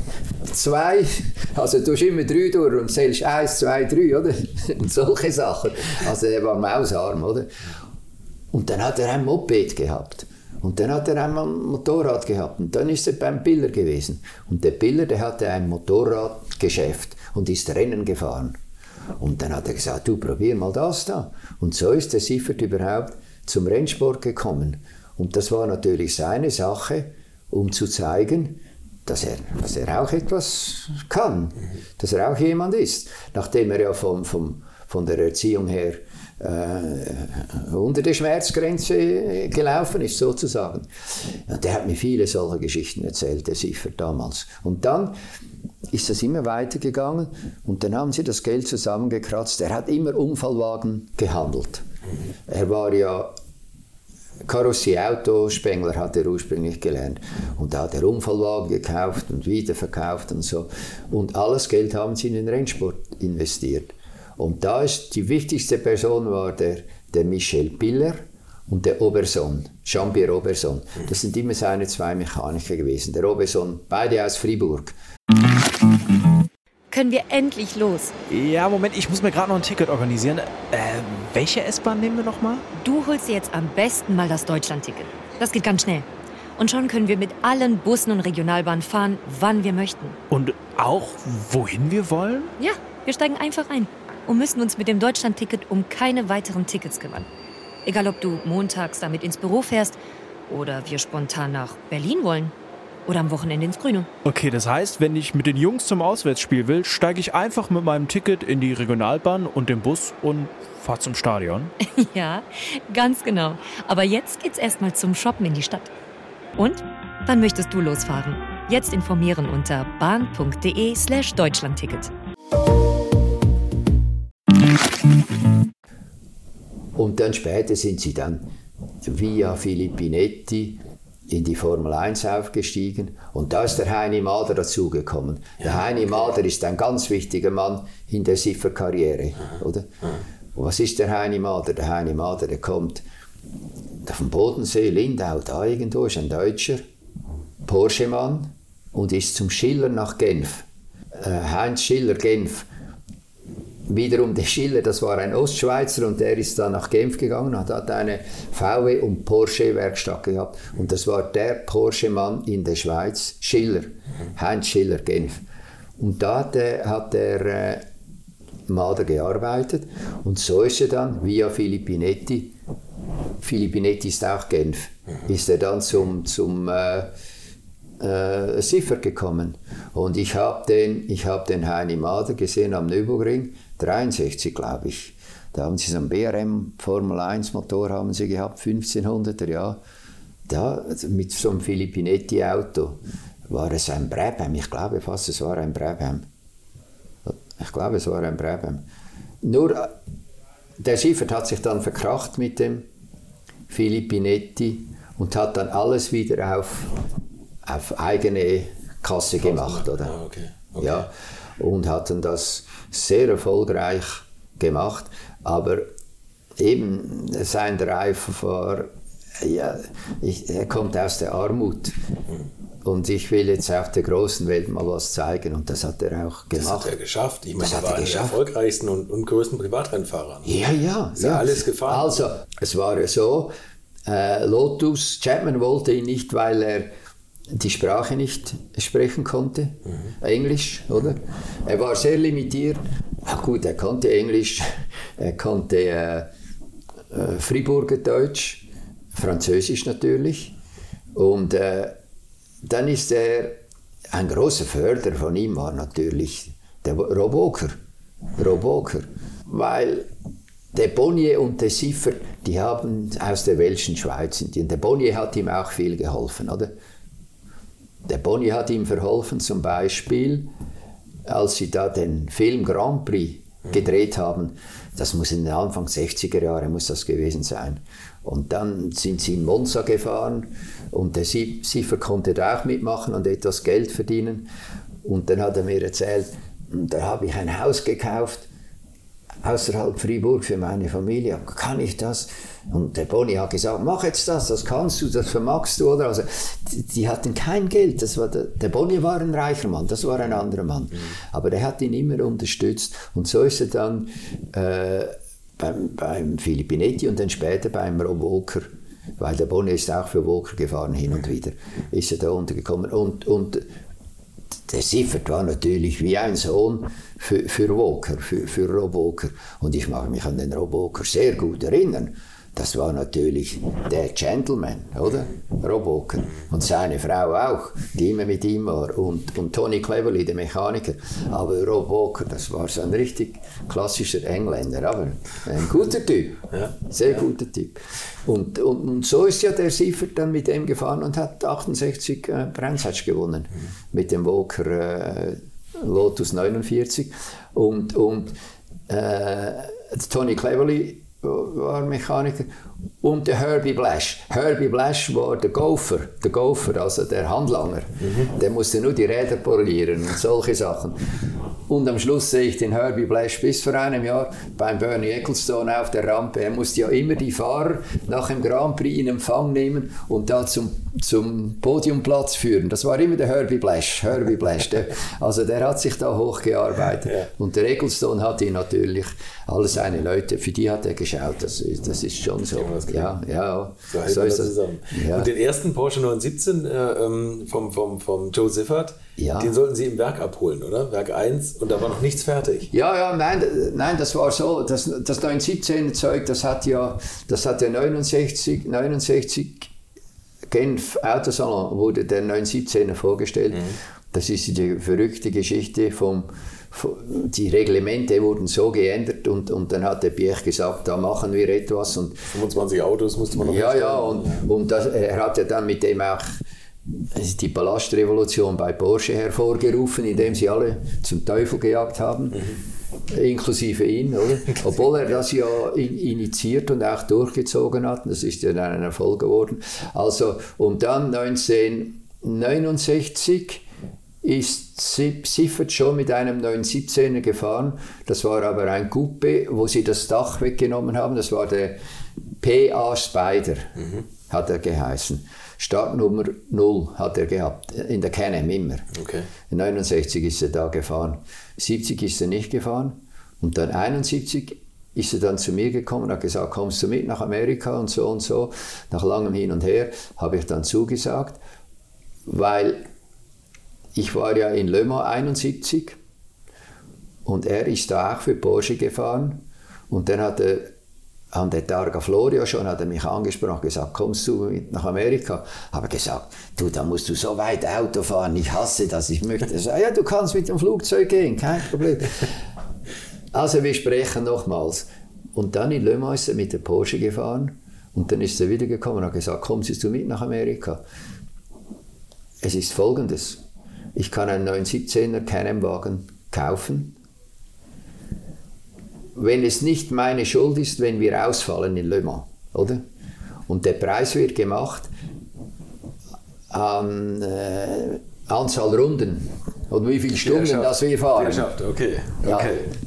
2, also du tust immer 3 durch und zählst 1, 2, 3, oder? Und solche Sachen. Also er war mausarm, oder? Und dann hat er ein Moped gehabt. Und dann hat er einmal ein Motorrad gehabt. Und dann ist er beim Piller gewesen. Und der Piller, der hatte ein Motorradgeschäft und ist Rennen gefahren. Und dann hat er gesagt, du probier mal das da. Und so ist der Siffert überhaupt zum Rennsport gekommen. Und das war natürlich seine Sache, um zu zeigen, dass er auch etwas kann, dass er auch jemand ist. Nachdem er ja von der Erziehung her unter der Schmerzgrenze gelaufen ist, sozusagen. Und der hat mir viele solche Geschichten erzählt, der Siffert damals. Und dann ist das immer weitergegangen und dann haben sie das Geld zusammengekratzt. Er hat immer Unfallwagen gehandelt. Er war ja Karosserie-Autospengler, hat er ursprünglich gelernt. Und da hat er Unfallwagen gekauft und wiederverkauft und so. Und alles Geld haben sie in den Rennsport investiert. Und da ist die wichtigste Person war der Michel Piller und der Oberson, Jean-Pierre Oberson. Das sind immer seine 2 Mechaniker gewesen. Der Oberson, beide aus Fribourg. können wir endlich los. Ja, Moment, ich muss mir gerade noch ein Ticket organisieren. Welche S-Bahn nehmen wir nochmal? Du holst dir jetzt am besten mal das Deutschland-Ticket. Das geht ganz schnell. Und schon können wir mit allen Bussen und Regionalbahnen fahren, wann wir möchten. Und auch, wohin wir wollen? Ja, wir steigen einfach ein und müssen uns mit dem Deutschland-Ticket um keine weiteren Tickets kümmern. Egal, ob du montags damit ins Büro fährst oder wir spontan nach Berlin wollen. Oder am Wochenende ins Grüne. Okay, das heißt, wenn ich mit den Jungs zum Auswärtsspiel will, steige ich einfach mit meinem Ticket in die Regionalbahn und den Bus und fahre zum Stadion. Ja, ganz genau. Aber jetzt geht's erstmal zum Shoppen in die Stadt. Und? Wann möchtest du losfahren? Jetzt informieren unter bahn.de/Deutschlandticket. Und dann später sind sie dann via Filippinetti in die Formel 1 aufgestiegen und da ist der Heini Mader dazugekommen. Der Heini Mader ist ein ganz wichtiger Mann in der Siffer-Karriere, oder? Und was ist der Heini Mader? Der Heini Mader, der kommt vom Bodensee, Lindau, da irgendwo, ist ein Deutscher, Porsche-Mann und ist zum Schiller nach Genf. Heinz Schiller, Genf. Wiederum der Schiller, das war ein Ostschweizer und der ist dann nach Genf gegangen und hat eine VW- und Porsche-Werkstatt gehabt. Und das war der Porsche-Mann in der Schweiz, Schiller, Heinz Schiller, Genf. Und da hat der Mader gearbeitet und so ist er dann via Filippinetti ist auch Genf, ist er dann zum Siffer gekommen. Und ich habe den Heini Mader gesehen am Nürburgring, 63 glaube ich. Da haben sie so einen BRM Formel 1 Motor haben sie gehabt, 1500er Jahr. Da mit so einem Filippinetti Auto war es ein Brabham, ich glaube fast es war ein Brabham. Nur der Siffert hat sich dann verkracht mit dem Filippinetti und hat dann alles wieder auf eigene Kasse gemacht, oder? Ah, okay. Ja, und hat dann das sehr erfolgreich gemacht, aber eben sein Drive war, er kommt aus der Armut und ich will jetzt auf der großen Welt mal was zeigen und das hat er auch gemacht. Das hat er geschafft. Ich meine, er war einer der erfolgreichsten und größten Privatrennfahrer. Ja. Ist ja alles gefahren. Also, es war ja so, Lotus, Chapman wollte ihn nicht, weil er die Sprache nicht sprechen konnte, Englisch, oder? Er war sehr limitiert. Ach gut, er konnte Englisch, er konnte Friburger Deutsch, Französisch natürlich. Und dann ist ein großer Förderer von ihm war natürlich der Rob Walker, weil der Bonnier und der Siffer, die haben aus der Welschen Schweiz sind die. Und der Bonnier hat ihm auch viel geholfen, oder? Der Bonnier hat ihm verholfen, zum Beispiel, als sie da den Film Grand Prix gedreht haben. Das muss in den Anfang 60er Jahre muss das gewesen sein. Und dann sind sie in Monza gefahren und der Siffer konnte da auch mitmachen und etwas Geld verdienen. Und dann hat er mir erzählt, da habe ich ein Haus gekauft außerhalb Fribourg für meine Familie. Kann ich das? Und der Boni hat gesagt, mach jetzt das kannst du, das vermagst du, oder? Also, die hatten kein Geld. Das war der Boni war ein reicher Mann, das war ein anderer Mann. Aber der hat ihn immer unterstützt. Und so ist er dann beim Filippinetti und dann später beim Rob Walker, weil der Boni ist auch für Walker gefahren, hin und wieder, ist er da untergekommen. Und der Siffert war natürlich wie ein Sohn für Walker, für Rob Walker. Und ich mag mich an den Rob Walker sehr gut erinnern. Das war natürlich der Gentleman, oder? Rob Walker. Und seine Frau auch, die immer mit ihm war. Und Tony Cleverly, der Mechaniker. Aber Rob Walker, das war so ein richtig klassischer Engländer. Aber ein guter Typ. Ja. Sehr guter Typ. Und so ist ja der Siffert dann mit dem gefahren und hat 68 Brandsatz gewonnen. Mit dem Walker Lotus 49. Und Tony Cleverly war Mechaniker und der Herbie Blash. Herbie Blash war der Gopher, also der Handlanger. Der musste nur die Räder polieren und solche Sachen. Und am Schluss sehe ich den Herbie Blash bis vor einem Jahr beim Bernie Ecclestone auf der Rampe. Er musste ja immer die Fahrer nach dem Grand Prix in Empfang nehmen und da zum Podiumplatz führen. Das war immer der Herbie Blash. Also der hat sich da hochgearbeitet. Ja. Und der Ecclestone hat ihn natürlich, alle seine Leute, für die hat er geschaut. Das ist schon so. Ja. So ist das. Zusammen. Ja. Und den ersten Porsche 917 vom Joe Siffert, den sollten Sie im Werk abholen, oder? Werk 1, und da war noch nichts fertig. Nein, das war so. Das 917er Zeug, das hat ja 69 Genf Autosalon wurde der 917er vorgestellt. Das ist die verrückte Geschichte die Reglemente wurden so geändert und dann hat der Piech gesagt, da machen wir etwas. Und 25 Autos musste man noch und er hat ja dann mit dem auch die Ballastrevolution bei Porsche hervorgerufen, indem sie alle zum Teufel gejagt haben, inklusive ihn, oder? Obwohl er das ja initiiert und auch durchgezogen hat, das ist ja dann ein Erfolg geworden. Also, und dann 1969 ist Siffert schon mit einem 917er gefahren. Das war aber ein Coupé, wo sie das Dach weggenommen haben. Das war der PA Spider, hat er geheißen. Startnummer 0 hat er gehabt, in der Can-Am immer. Okay. In 69 ist er da gefahren. 70 ist er nicht gefahren. Und dann 71 ist er dann zu mir gekommen und hat gesagt, kommst du mit nach Amerika und so und so. Nach langem Hin und Her habe ich dann zugesagt, weil ich war ja in Le Mans 71 und er ist da auch für Porsche gefahren. Und dann hat er an der Targa Florio hat er mich angesprochen und gesagt, kommst du mit nach Amerika? Habe gesagt, du, da musst du so weit Auto fahren, ich hasse das, ich möchte. Er sagt, ja, du kannst mit dem Flugzeug gehen, kein Problem. Also wir sprechen nochmals. Und dann in Le Mans ist er mit der Porsche gefahren und dann ist er wieder gekommen und hat gesagt, kommst du mit nach Amerika? Es ist Folgendes, ich kann einen 917er Can-Am-Wagen kaufen, wenn es nicht meine Schuld ist, wenn wir ausfallen in Le Mans, oder? Und der Preis wird gemacht an Anzahl Runden und wie viele Stunden das wir fahren. Okay. Ja.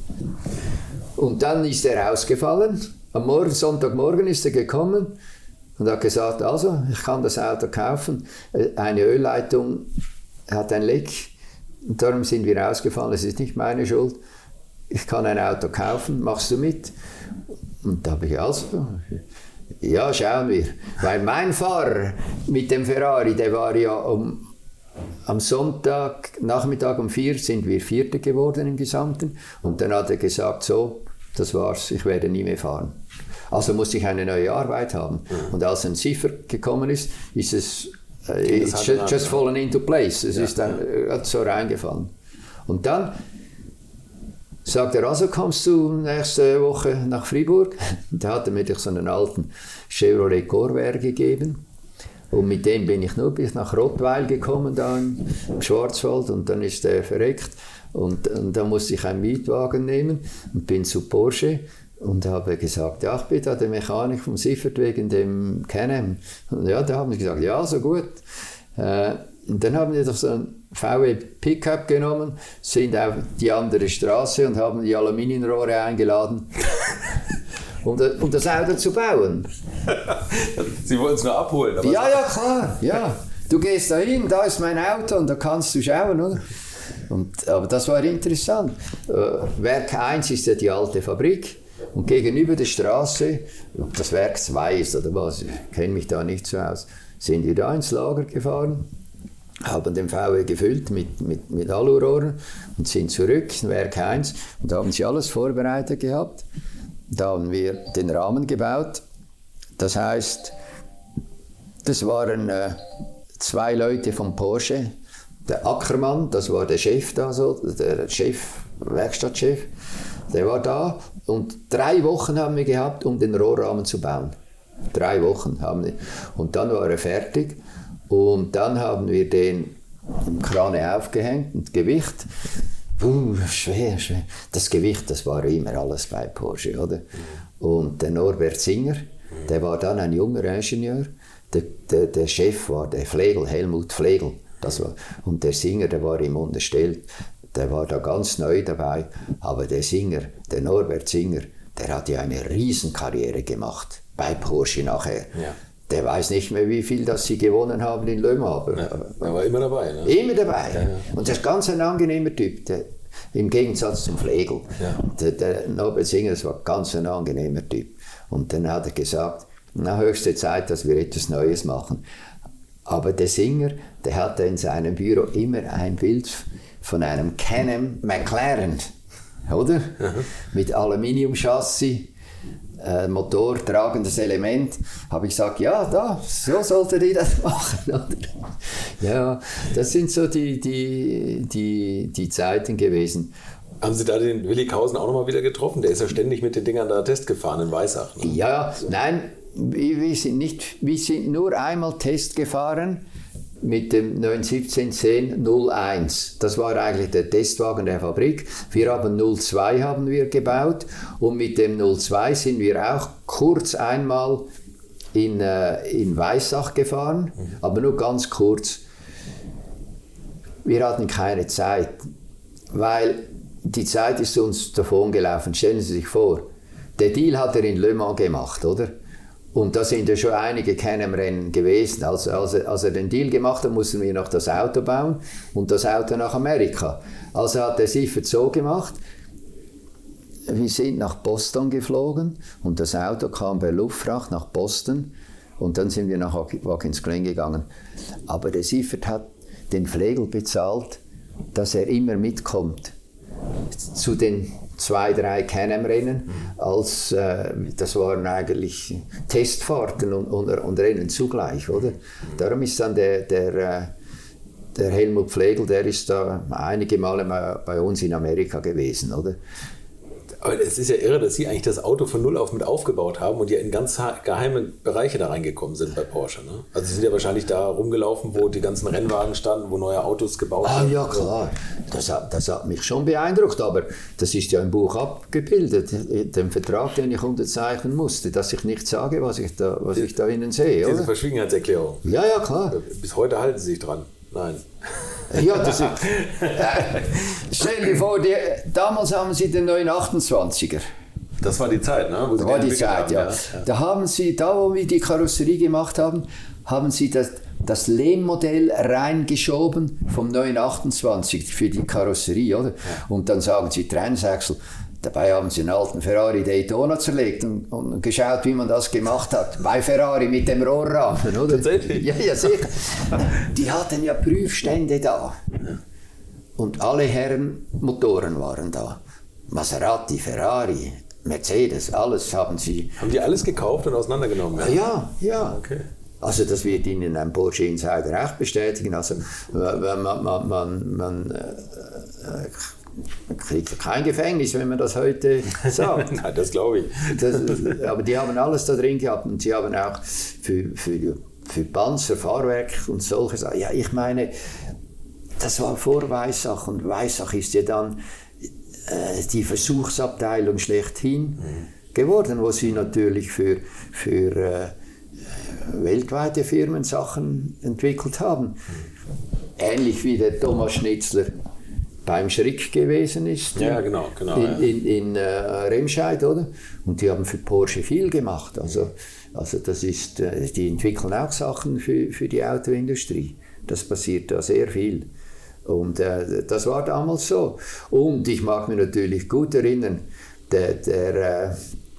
Und dann ist er ausgefallen. Am Morgen, Sonntagmorgen ist er gekommen und hat gesagt, also ich kann das Auto kaufen. Eine Ölleitung hat ein Leck und darum sind wir ausgefallen. Es ist nicht meine Schuld. Ich kann ein Auto kaufen, machst du mit? Und da habe ich also, ja, schauen wir. Weil mein Fahrer mit dem Ferrari, der war ja am Sonntag, Nachmittag um 4 sind wir Vierter geworden im Gesamten. Und dann hat er gesagt, so, das war's, ich werde nie mehr fahren. Also musste ich eine neue Arbeit haben. Und als ein Siffert gekommen ist es it's just fallen into place. Es ist dann so reingefallen. Und dann sagt er, also kommst du nächste Woche nach Fribourg? Da hat er mir so einen alten Chevrolet Corvair gegeben. Und mit dem bin ich nur bis nach Rottweil gekommen, da im Schwarzwald. Und dann ist er verreckt. Und da musste ich einen Mietwagen nehmen und bin zu Porsche. Und habe gesagt, ja, ich bin da der Mechanik vom Siffert wegen dem Can-Am. Und ja, da haben sie gesagt, ja, so gut. Und dann haben wir doch so ein VW Pickup genommen, sind auf die andere Straße und haben die Aluminiumrohre eingeladen, um das Auto zu bauen. Sie wollten es nur abholen? Aber ja, klar. Ja. Du gehst da hin, da ist mein Auto und da kannst du schauen, oder? Aber das war interessant. Werk 1 ist ja die alte Fabrik und gegenüber der Straße, ob das Werk 2 ist oder was, ich kenne mich da nicht so aus, sind wir da ins Lager gefahren, haben den VW gefüllt mit Alurohren und sind zurück in Werk 1 und haben sie alles vorbereitet gehabt. Da haben wir den Rahmen gebaut. Das heißt, das waren 2 Leute von Porsche. Der Ackermann, das war der Chef da, so, der Werkstattchef, der war da. Und 3 Wochen haben wir gehabt, um den Rohrrahmen zu bauen. 3 Wochen haben wir. Und dann war er fertig. Und dann haben wir den im Krane aufgehängt und Gewicht. Schwer. Das Gewicht, das war immer alles bei Porsche, oder? Und der Norbert Singer, Der war dann ein junger Ingenieur. Der Chef war der Flegel, Helmut Flegel. Und der Singer, der war ihm unterstellt. Der war da ganz neu dabei. Aber der Singer, der Norbert Singer, der hat ja eine Riesenkarriere gemacht. Bei Porsche nachher. Ja. Der weiß nicht mehr, wie viel das sie gewonnen haben in Le Mans. Aber er war immer dabei. Ne? Immer dabei. Ja. Und das ist ganz ein angenehmer Typ. Im Gegensatz zum Flegel. Ja. Der Norbert Singer, das war ganz ein angenehmer Typ. Und dann hat er gesagt, na, höchste Zeit, dass wir etwas Neues machen. Aber der Singer, der hatte in seinem Büro immer ein Bild von einem Can-Am McLaren, oder? Mhm. Mit Aluminiumchassis, Motor, tragendes Element. Habe ich gesagt, ja, so solltet ihr das machen. Oder? Ja, das sind so die Zeiten gewesen. Haben Sie da den Willi Kausen auch nochmal wieder getroffen? Der ist ja ständig mit den Dingern da Test gefahren in Weissach. Ne? Ja, nein, wir sind nur einmal Test gefahren mit dem 917-10-01. Das war eigentlich der Testwagen der Fabrik. Wir haben 02 haben wir gebaut und mit dem 02 sind wir auch kurz einmal in Weissach gefahren, aber nur ganz kurz. Wir hatten keine Zeit, weil die Zeit ist uns davon gelaufen. Stellen Sie sich vor, der Deal hat er in Le Mans gemacht, oder? Und da sind ja schon einige Can-Am-Rennen gewesen. Als er den Deal gemacht hat, mussten wir noch das Auto bauen und das Auto nach Amerika. Also hat der Siffert so gemacht, wir sind nach Boston geflogen und das Auto kam per Luftfracht nach Boston und dann sind wir nach Watkins Glen gegangen. Aber der Siffert hat den Flegel bezahlt, dass er immer mitkommt zu den 2, 3 Can-Am-Rennen, das waren eigentlich Testfahrten und Rennen zugleich, oder? Darum ist dann der Helmut Flegel, der ist da einige Male bei uns in Amerika gewesen, oder? Aber es ist ja irre, dass Sie eigentlich das Auto von null auf mit aufgebaut haben und ja in ganz geheime Bereiche da reingekommen sind bei Porsche. Ne? Also Sie sind ja wahrscheinlich da rumgelaufen, wo die ganzen Rennwagen standen, wo neue Autos gebaut wurden. Ja, klar. Das hat mich schon beeindruckt, aber das ist ja im Buch abgebildet, den Vertrag, den ich unterzeichnen musste, dass ich nicht sage, was ich da innen sehe. Diese Verschwiegenheitserklärung. Ja, klar. Bis heute halten Sie sich dran. Nein. Ja, das ist, stell dir vor, damals haben sie den 928er. Das war die Zeit, ne? Das war die Zeit, ja. Da haben sie, wo wir die Karosserie gemacht haben, haben sie das Lehmmodell reingeschoben vom 928 für die Karosserie, oder? Ja. Und dann sagen sie Transaxle. Dabei haben sie einen alten Ferrari Daytona zerlegt und geschaut, wie man das gemacht hat. Bei Ferrari mit dem Rohrrahmen, oder? Tatsächlich? Ja, sicher. Die hatten ja Prüfstände da. Und alle Herrenmotoren waren da. Maserati, Ferrari, Mercedes, alles haben sie. Haben die alles gekauft und auseinandergenommen? Ja. Okay. Also das wird Ihnen ein Porsche Insider auch bestätigen. Also man kriegt kein Gefängnis, wenn man das heute sagt. Nein, das glaube ich. Aber die haben alles da drin gehabt und sie haben auch für Panzer, Fahrwerk und solche Sachen. Ja, ich meine, das war vor Weissach und Weissach ist ja dann die Versuchsabteilung schlechthin geworden, wo sie natürlich für weltweite Firmen Sachen entwickelt haben. Ähnlich wie der Thomas Schnitzler beim Schrick gewesen ist. Ja, genau. In Remscheid, oder? Und die haben für Porsche viel gemacht. Also das ist, die entwickeln auch Sachen für die Autoindustrie. Das passiert da sehr viel. Und das war damals so. Und ich mag mich natürlich gut erinnern, der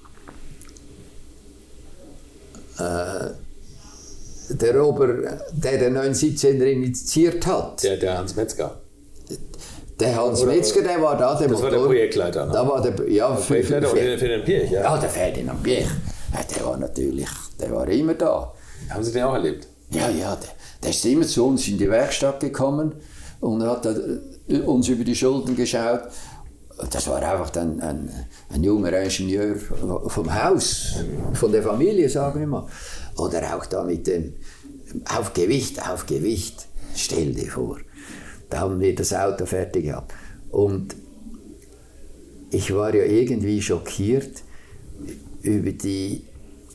917er initiiert hat. Der Hans Metzger. Der Hans Metzger, der war da. Das war der Projektleiter, ne? Da war der Projektleiter für den Pirch, ja? Ja, der Ferdinand Pirch. Der war immer da. Haben Sie den auch erlebt? Ja, der ist immer zu uns in die Werkstatt gekommen und hat uns über die Schultern geschaut. Das war einfach ein junger Ingenieur vom Haus, von der Familie, sagen wir mal. Oder auch da mit dem auf Gewicht, stell dir vor. Da haben wir das Auto fertig gehabt. Und ich war ja irgendwie schockiert über die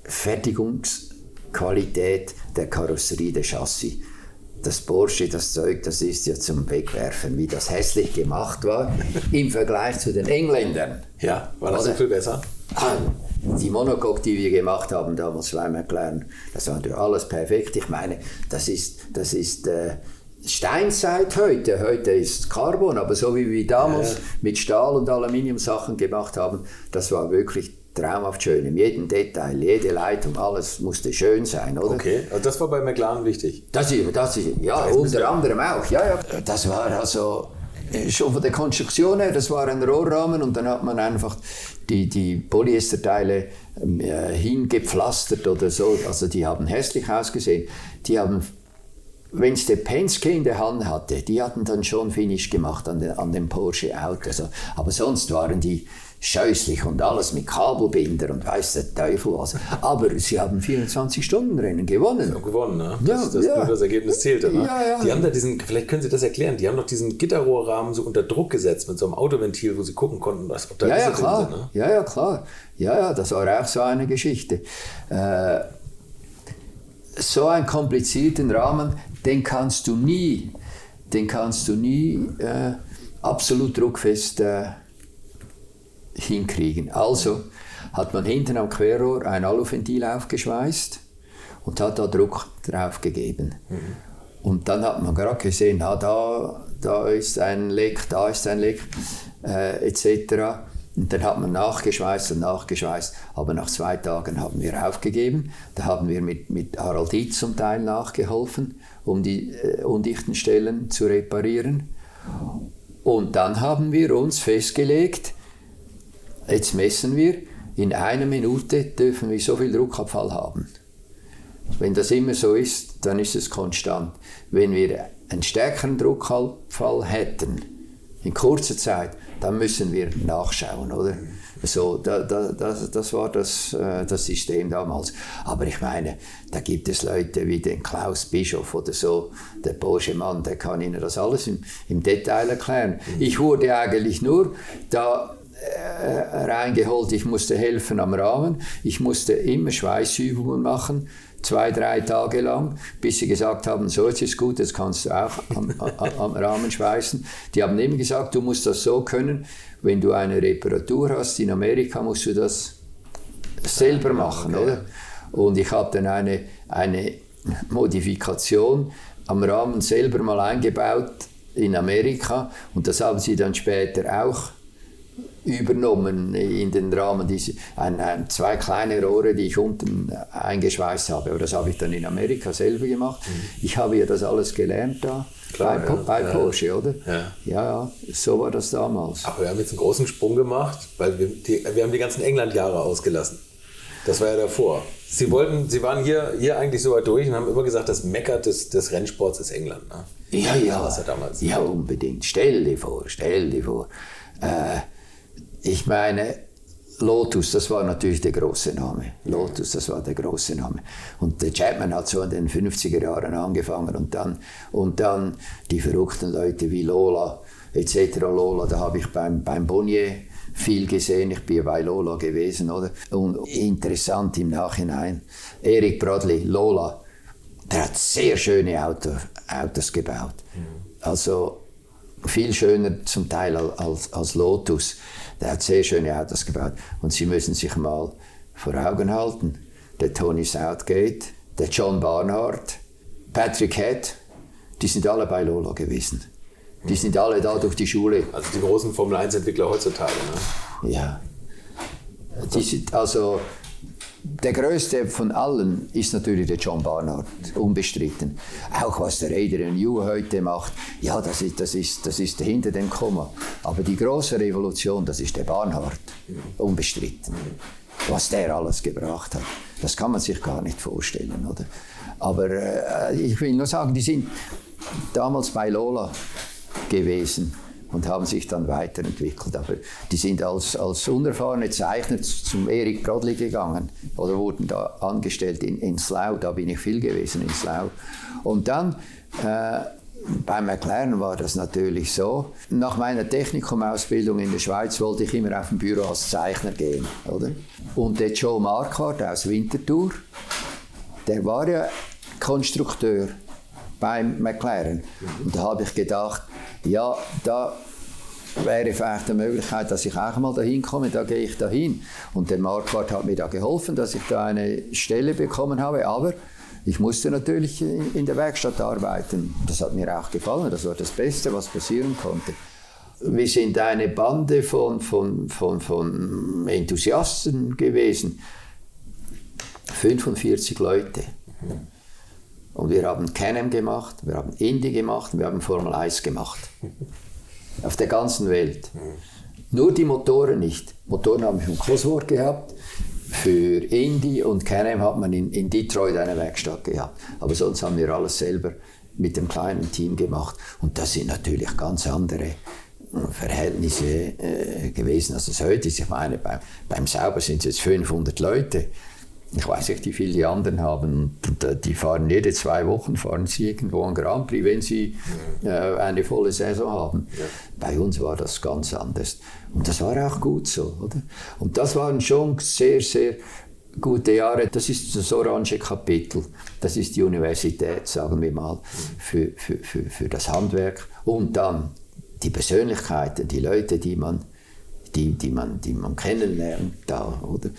Fertigungsqualität der Karosserie, der Chassis. Das Porsche, das Zeug, das ist ja zum Wegwerfen, wie das hässlich gemacht war im Vergleich zu den Engländern. Ja, war das so viel besser? Die Monocoque, die wir gemacht haben damals beim McLaren, das war natürlich alles perfekt. Ich meine, das ist Steinzeit heute. Heute ist Carbon, aber so wie wir damals mit Stahl und Aluminium Sachen gemacht haben, das war wirklich traumhaft schön. In jedem Detail, jede Leitung, alles musste schön sein, oder? Okay, also das war bei McLaren wichtig? Das ist ja, unter anderem auch. Ja. Das war also schon von der Konstruktion her, das war ein Rohrrahmen und dann hat man einfach die Polyesterteile hingepflastert oder so. Also die haben hässlich ausgesehen. Die haben, wenn es der Penske in der Hand hatte, die hatten dann schon Finish gemacht an dem Porsche Auto. Also, aber sonst waren die scheußlich und alles mit Kabelbinder und weiß der Teufel was. Aber sie haben 24-Stunden-Rennen gewonnen. Ja, gewonnen, ne? Das Ergebnis zählte, ne? Ja. Die haben da vielleicht können Sie das erklären, die haben noch diesen Gitterrohrrahmen so unter Druck ob so einem Autoventil, wo sie gucken konnten, ob da Risse drin sind, ne? Ja, klar. Ja, das war auch so eine Geschichte. So einen komplizierten Rahmen, den kannst du nie absolut druckfest hinkriegen. Also hat man hinten am Querrohr ein Aluventil aufgeschweißt und hat da Druck drauf gegeben. Und dann hat man gerade gesehen, da ist ein Leck, etc. Und dann hat man nachgeschweißt. Aber nach 2 Tagen haben wir aufgegeben. Da haben wir mit Harald Dietz zum Teil nachgeholfen, um die undichten Stellen zu reparieren. Und dann haben wir uns festgelegt, jetzt messen wir, in 1 Minute dürfen wir so viel Druckabfall haben. Wenn das immer so ist, dann ist es konstant. Wenn wir einen stärkeren Druckabfall hätten, in kurzer Zeit, dann müssen wir nachschauen, oder? So, das war das System damals. Aber ich meine, da gibt es Leute wie den Klaus Bischof oder so, der Porsche-Mann, der kann Ihnen das alles im Detail erklären. Ich wurde eigentlich nur da reingeholt, ich musste helfen am Rahmen, ich musste immer Schweißübungen machen, 2-3 Tage lang, bis sie gesagt haben, so jetzt ist gut, jetzt kannst du auch am Rahmen schweißen. Die haben immer gesagt, du musst das so können, wenn du eine Reparatur hast, in Amerika musst du das selber machen, okay. Oder? Und ich habe dann eine Modifikation am Rahmen selber mal eingebaut in Amerika und das haben sie dann später auch übernommen in den Rahmen, 2 kleine Rohre, die ich unten eingeschweißt habe. Aber das habe ich dann in Amerika selber gemacht. Ich habe ja das alles gelernt da. Klar, bei Porsche, oder? Ja, so war das damals. Aber wir haben jetzt einen großen Sprung gemacht, weil wir haben die ganzen England-Jahre ausgelassen. Das war ja davor. Sie waren hier eigentlich so weit durch und haben immer gesagt, das Mekka des Rennsports ist England. Ne? Ja. Was damals. Ja, unbedingt. Stell dir vor. Ich meine, Lotus, das war natürlich der große Name. Und der Chapman hat so in den 50er Jahren angefangen und dann die verrückten Leute wie Lola etc. Lola, da habe ich beim Bonnier viel gesehen. Ich bin bei Lola gewesen, oder? Und interessant im Nachhinein, Eric Bradley, Lola, der hat sehr schöne Autos gebaut. Also viel schöner zum Teil als Lotus. Der hat sehr schöne Autos gebaut. Und Sie müssen sich mal vor Augen halten, der Tony Southgate, der John Barnhart, Patrick Head, die sind alle bei Lola gewesen. Die sind alle da durch die Schule. Also die großen Formel-1-Entwickler heutzutage, ne? Ja. Also der größte von allen ist natürlich der John Barnhart, unbestritten. Auch was der Adrian Newey heute macht, ja, das ist hinter dem Komma. Aber die große Revolution, das ist der Barnhart, unbestritten. Was der alles gebracht hat, das kann man sich gar nicht vorstellen, oder? Aber ich will nur sagen, die sind damals bei Lola gewesen und haben sich dann weiterentwickelt. Aber die sind als unerfahrene Zeichner zum Eric Bradley gegangen oder wurden da angestellt in Slough. Da bin ich viel gewesen in Slough. Und dann Bei McLaren war das natürlich so. Nach meiner Technikumausbildung in der Schweiz wollte ich immer auf ein Büro als Zeichner gehen. Oder? Und der Joe Marquardt aus Winterthur, der war ja Konstrukteur beim McLaren. Und da habe ich gedacht, ja, da wäre vielleicht eine Möglichkeit, dass ich auch mal dahin komme, da gehe ich dahin. Und der Marquardt hat mir da geholfen, dass ich da eine Stelle bekommen habe, aber ich musste natürlich in der Werkstatt arbeiten. Das hat mir auch gefallen, das war das Beste, was passieren konnte. Wir sind eine Bande von Enthusiasten gewesen, 45 Leute. Und wir haben Can-Am gemacht, wir haben Indy gemacht, wir haben Formel 1 gemacht. Auf der ganzen Welt. Nur die Motoren nicht. Motoren haben wir von Cosworth gehabt. Für Indy und Can-Am hat man in Detroit eine Werkstatt gehabt. Aber sonst haben wir alles selber mit dem kleinen Team gemacht. Und das sind natürlich ganz andere Verhältnisse gewesen, als es heute ist. Ich meine, beim Sauber sind es jetzt 500 Leute. Ich weiß nicht, wie viele die anderen haben. Die fahren jede 2 Wochen, fahren sie irgendwo einen Grand Prix, wenn sie eine volle Saison haben. Ja. Bei uns war das ganz anders. Und das war auch gut so, oder? Und das waren schon sehr, sehr gute Jahre. Das ist das orange Kapitel. Das ist die Universität, sagen wir mal, für das Handwerk. Und dann die Persönlichkeiten, die Leute, die man kennenlernt da, oder?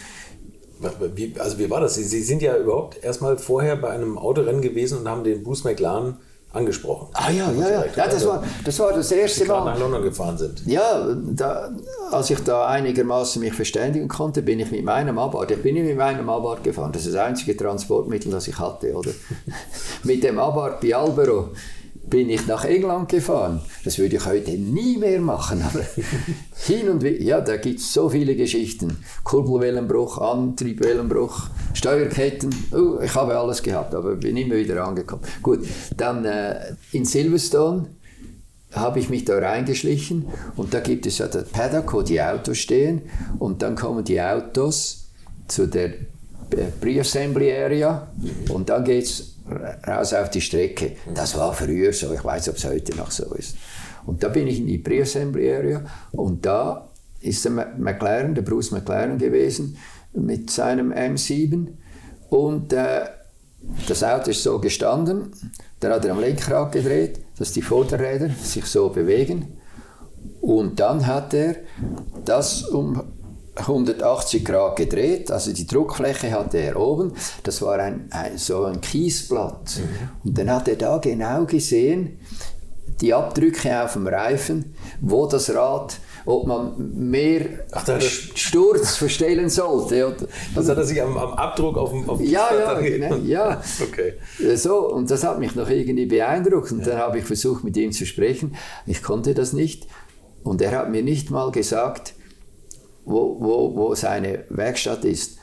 Wie war das? Sie sind ja überhaupt erstmal vorher bei einem Autorennen gewesen und haben den Bruce McLaren angesprochen. Ja, das war das erste Mal. Nach London gefahren sind. Ja, als ich da einigermaßen mich verständigen konnte, bin ich mit meinem Abarth. Ich bin nicht mit meinem Abarth gefahren. Das ist das einzige Transportmittel, das ich hatte, oder? Mit dem Abarth Bialbero bin ich nach England gefahren. Das würde ich heute nie mehr machen. Aber hin und wieder, ja, da gibt es so viele Geschichten. Kurbelwellenbruch, Antriebwellenbruch, Steuerketten. Ich habe alles gehabt, aber bin immer wieder angekommen. Gut, dann in Silverstone habe ich mich da reingeschlichen und da gibt es ja das Paddock, wo die Autos stehen und dann kommen die Autos zu der Pre-Assembly Area und dann geht es raus auf die Strecke. Das war früher so, ich weiß, ob es heute noch so ist. Und da bin ich in die Pre-Assembly Area und da ist der McLaren, der Bruce McLaren gewesen mit seinem M7 und das Auto ist so gestanden, dann hat er am Lenkrad gedreht, dass die Vorderräder sich so bewegen und dann hat er das um 180 Grad gedreht, also die Druckfläche hatte er oben, das war so ein Kiesblatt. Und dann hat er da genau gesehen, die Abdrücke auf dem Reifen, wo das Rad, ob man mehr Sturz verstellen sollte. Das hat er sich am Abdruck auf dem Kiesblatt ja. Okay. So, und das hat mich noch irgendwie beeindruckt und dann habe ich versucht, mit ihm zu sprechen. Ich konnte das nicht und er hat mir nicht mal gesagt, wo seine Werkstatt ist,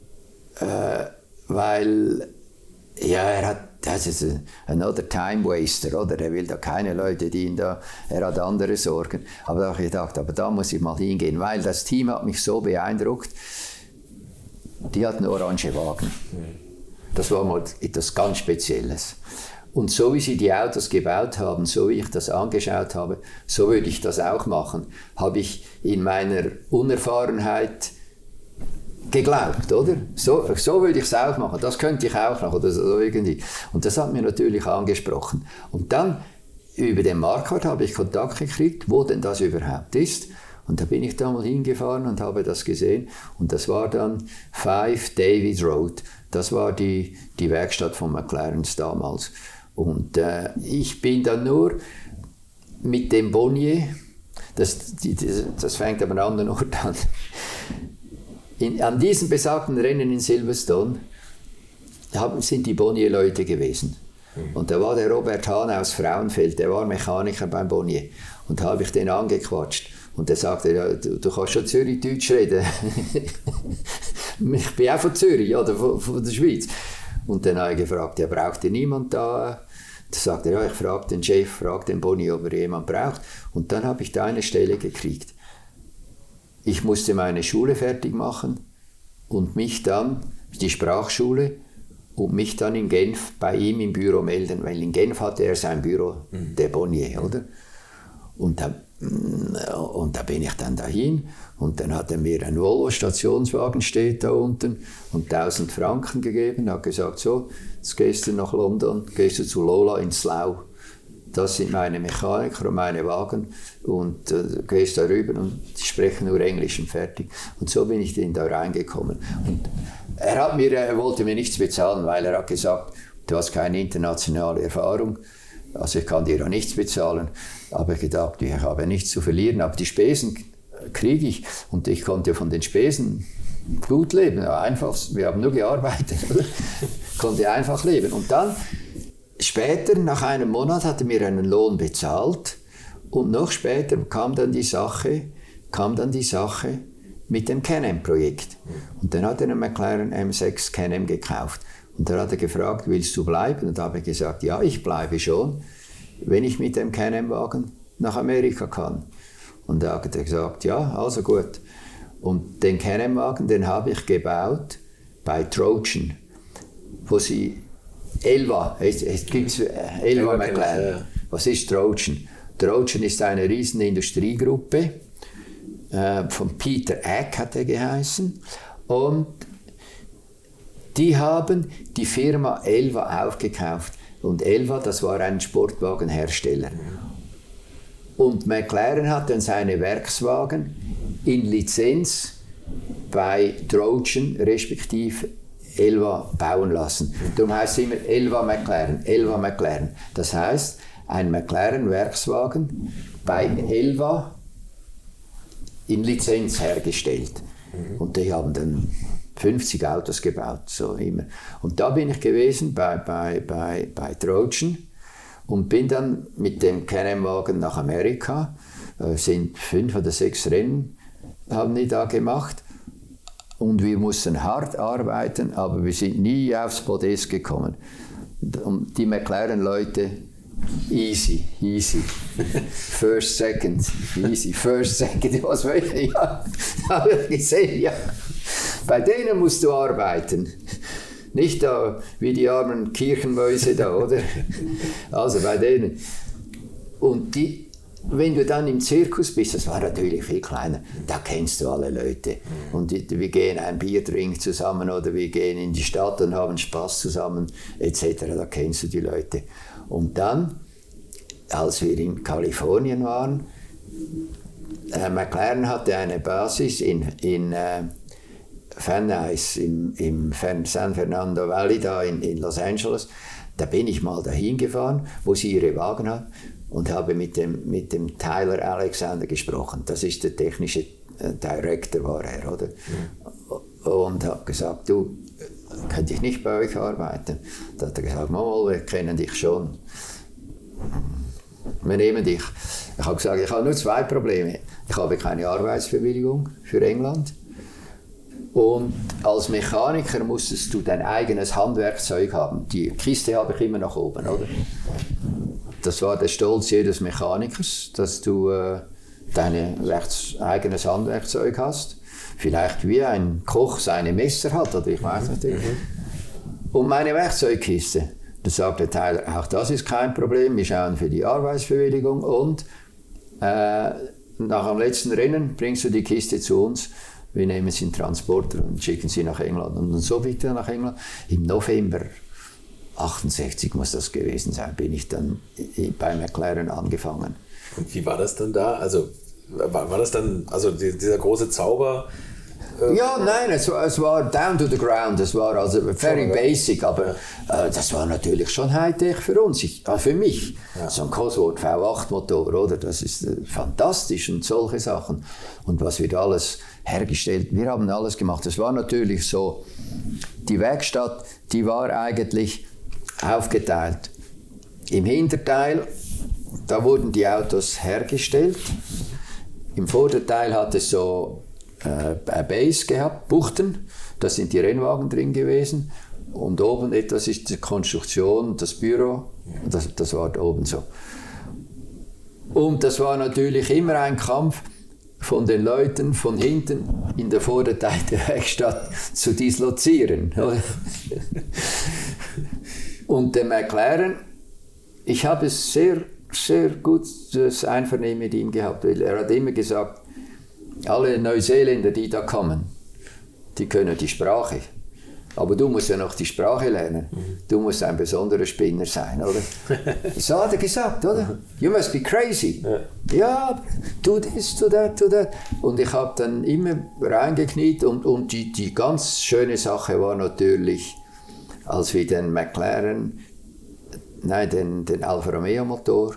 weil das ist another time waster, oder? Er will da keine Leute, er hat andere Sorgen. Aber da habe ich gedacht, aber da muss ich mal hingehen, weil das Team hat mich so beeindruckt. Die hatten orange Wagen. Das war mal etwas ganz Spezielles. Und so wie sie die Autos gebaut haben, so wie ich das angeschaut habe, so würde ich das auch machen, habe ich in meiner Unerfahrenheit geglaubt, oder? So würde ich es auch machen, das könnte ich auch noch, oder so irgendwie. Und das hat mir natürlich angesprochen. Und dann, über den Marquardt habe ich Kontakt gekriegt, wo denn das überhaupt ist. Und da bin ich da mal hingefahren und habe das gesehen. Und das war dann 5 David Road. Das war die Werkstatt von McLarens damals. Und ich bin dann nur mit dem Bonnier, das fängt aber an einem anderen Ort an, an diesem besagten Rennen in Silverstone sind die Bonnier-Leute gewesen. Und da war der Robert Hahn aus Frauenfeld, der war Mechaniker beim Bonnier. Und da habe ich den angequatscht. Und der sagte, ja, du kannst schon Zürich-Deutsch reden. Ich bin auch von Zürich, oder von der Schweiz. Und dann habe ich gefragt, ja, braucht ihr niemand da? Da sagte er, ja, ich frage den Chef, frage den Bonnier, ob er jemand braucht. Und dann habe ich da eine Stelle gekriegt. Ich musste meine Schule fertig machen und mich dann, die Sprachschule, und mich dann in Genf bei ihm im Büro melden, weil in Genf hatte er sein Büro, der Bonnier, oder? Und da bin ich dann dahin und dann hat er mir einen Volvo-Stationswagen, steht da unten, und 1000 Franken gegeben, hat gesagt, so, jetzt gehst du nach London, gehst du zu Lola in Slough. Das sind meine Mechaniker und meine Wagen und gehst da rüber und die sprechen nur Englisch und fertig. Und so bin ich dann da reingekommen. Und er wollte mir nichts bezahlen, weil er hat gesagt, du hast keine internationale Erfahrung, also ich kann dir auch nichts bezahlen. Aber ich gedacht, ich habe nichts zu verlieren, aber die Spesen kriege ich und ich konnte von den Spesen gut leben. Einfach, wir haben nur gearbeitet, oder? Konnte einfach leben. Und dann später, nach einem Monat, hat er mir einen Lohn bezahlt und noch später kam dann die Sache mit dem Can-Am-Projekt. Und dann hat er einen McLaren M6 Can-Am gekauft. Und dann hat er gefragt, willst du bleiben? Und da habe ich gesagt, ja, ich bleibe schon, wenn ich mit dem Can-Am-Wagen nach Amerika kann. Und da hat er gesagt, ja, also gut. Und den Can-Am-Wagen, den habe ich gebaut bei Trojan, wo sie Elva, es gibt Elva McLaren. Ja. Was ist Trojan? Trojan ist eine riesen Industriegruppe, von Peter Eck hat er geheißen, und die haben die Firma Elva aufgekauft. Und Elva, das war ein Sportwagenhersteller. Und McLaren hat dann seine Werkswagen in Lizenz bei Trojan respektive Elva bauen lassen. Darum heißt es immer Elva McLaren. Das heißt, ein McLaren-Werkswagen bei Elva in Lizenz hergestellt. Und die haben dann 50 Autos gebaut, so immer. Und da bin ich gewesen bei Trojan und bin dann mit dem Can-Am-Wagen nach Amerika. Sind 5 oder 6 Rennen haben die da gemacht. Und wir mussten hart arbeiten, aber wir sind nie aufs Podest gekommen. Und die McLaren-Leute, easy. First, second, easy. First, second, was will ich? Ja, habe ich gesehen, ja. Bei denen musst du arbeiten. Nicht da wie die armen Kirchenmäuse da, oder? Also bei denen. Und wenn du dann im Zirkus bist, das war natürlich viel kleiner, da kennst du alle Leute. Und wir gehen ein Bier trinken zusammen oder wir gehen in die Stadt und haben Spaß zusammen, etc. Da kennst du die Leute. Und dann, als wir in Kalifornien waren, McLaren hatte eine Basis in Van Nuys, im San Fernando Valley, da in Los Angeles. Da bin ich mal dahin gefahren, wo sie ihre Wagen haben, und habe mit dem Tyler Alexander gesprochen. Das ist der technische Director, war er, oder? Und habe gesagt, du, könnte ich nicht bei euch arbeiten? Da hat er gesagt, mal, wir kennen dich schon. Wir nehmen dich. Ich habe gesagt, ich habe nur 2 Probleme. Ich habe keine Arbeitsbewilligung für England. Und als Mechaniker musstest du dein eigenes Handwerkzeug haben. Die Kiste habe ich immer noch oben, oder? Das war der Stolz jedes Mechanikers, dass du dein eigenes Handwerkzeug hast. Vielleicht wie ein Koch seine Messer hat, oder ich weiß nicht. Und meine Werkzeugkiste, da sagt der Tyler, auch das ist kein Problem, wir schauen für die Arbeitsbewilligung und nach dem letzten Rennen bringst du die Kiste zu uns. Wir nehmen sie in Transporter und schicken sie nach England. Und so bitte nach England. Im November 68 muss das gewesen sein, bin ich dann bei McLaren angefangen. Und wie war das dann da? Also war das dann, also dieser große Zauber? Ja, nein, es war down to the ground, es war also very basic, aber das war natürlich schon Hightech für uns, für mich. Ja. So ein Cosworth V8 Motor, oder? Das ist fantastisch und solche Sachen. Und was wird alles hergestellt, wir haben alles gemacht. Es war natürlich so, die Werkstatt, die war eigentlich aufgeteilt. Im Hinterteil, da wurden die Autos hergestellt. Im Vorderteil hat es so eine Base gehabt, Buchten, da sind die Rennwagen drin gewesen. Und oben etwas ist die Konstruktion, das Büro, das war da oben so. Und das war natürlich immer ein Kampf von den Leuten von hinten, in der Vorderteil der Werkstatt zu dislozieren. Oder? Und der McLaren, ich habe es sehr, sehr gutes Einvernehmen mit ihm gehabt, weil er hat immer gesagt, alle Neuseeländer, die da kommen, die können die Sprache. Aber du musst ja noch die Sprache lernen. Du musst ein besonderer Spinner sein, oder? So hat er gesagt, oder? You must be crazy. Ja, do this, do that, do that. Und ich habe dann immer reingekniet und die ganz schöne Sache war natürlich, als wir den McLaren, den Alfa Romeo Motor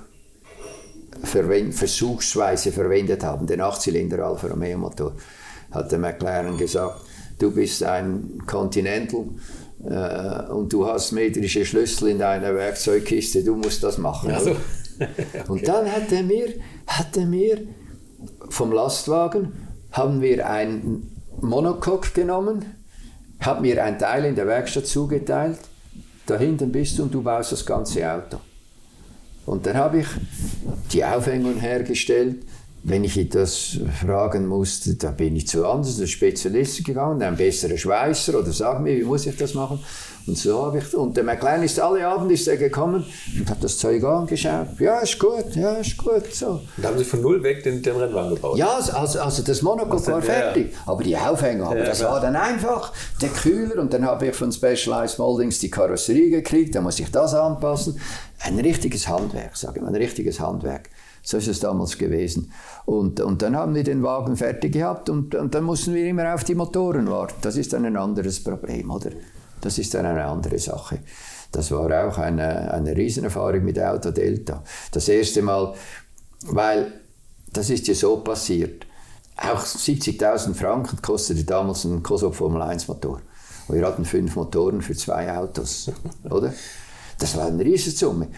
versuchsweise verwendet haben, den 8-Zylinder Alfa Romeo Motor, hat der McLaren gesagt, du bist ein Continental und du hast metrische Schlüssel in deiner Werkzeugkiste, du musst das machen. Also, okay. Und dann hat er mir vom Lastwagen, haben wir ein Monocoque genommen, hat mir ein Teil in der Werkstatt zugeteilt, da hinten bist du und du baust das ganze Auto. Und dann habe ich die Aufhängung hergestellt. Wenn ich etwas fragen musste, dann bin ich zu anderen Spezialisten gegangen, ein besserer Schweißer oder sag mir, wie muss ich das machen? Und so habe ich, und der McLaren ist alle Abend gekommen und hat das Zeug angeschaut. Ja, ist gut, so. Und haben Sie von null weg den Rennwagen gebaut? Ja, also das Monocoque war fertig, aber die Aufhängung, war dann einfach der Kühler und dann habe ich von Specialized Moldings die Karosserie gekriegt, da muss ich das anpassen. Ein richtiges Handwerk, sage ich mal, ein richtiges Handwerk. So ist es damals gewesen. Und dann haben wir den Wagen fertig gehabt und dann mussten wir immer auf die Motoren warten. Das ist dann ein anderes Problem, oder? Das ist dann eine andere Sache. Das war auch eine Riesenerfahrung mit Auto Delta. Das erste Mal, weil das ist ja so passiert. Auch 70.000 Franken kostete damals ein Cosworth Formel 1 Motor. Und wir hatten 5 Motoren für 2 Autos, oder? Das war eine Riesensumme.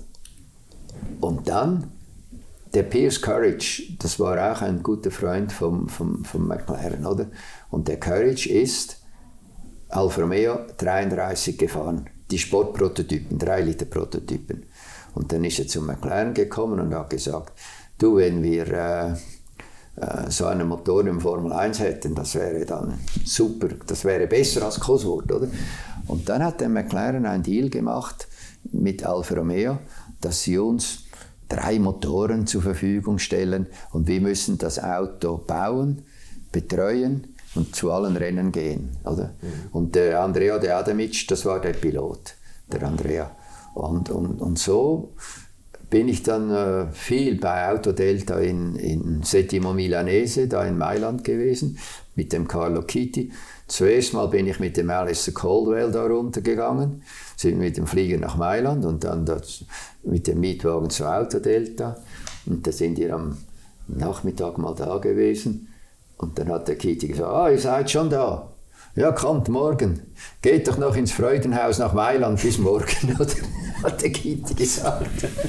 Und dann der Pierce Courage, das war auch ein guter Freund vom McLaren, oder? Und der Courage ist Alfa Romeo 33 gefahren, die Sportprototypen, 3-Liter-Prototypen. Und dann ist er zum McLaren gekommen und hat gesagt, du, wenn wir so einen Motor im Formel 1 hätten, das wäre dann super, das wäre besser als Cosworth, oder? Und dann hat der McLaren einen Deal gemacht mit Alfa Romeo, dass sie uns 3 Motoren zur Verfügung stellen und wir müssen das Auto bauen, betreuen und zu allen Rennen gehen. Oder? Und der Andrea De Adamic, das war der Pilot, der Andrea. Und so bin ich dann viel bei Autodelta in Settimo Milanese, da in Mailand gewesen, mit dem Carlo Chiti. Zuerst mal bin ich mit dem Alistair Caldwell da runtergegangen, sind mit dem Flieger nach Mailand und dann mit dem Mietwagen zu Autodelta. Und da sind wir am Nachmittag mal da gewesen. Und dann hat der Chiti gesagt, ihr seid schon da. Ja, kommt morgen. Geht doch noch ins Freudenhaus nach Mailand bis morgen, oder? Hat der Chiti gesagt.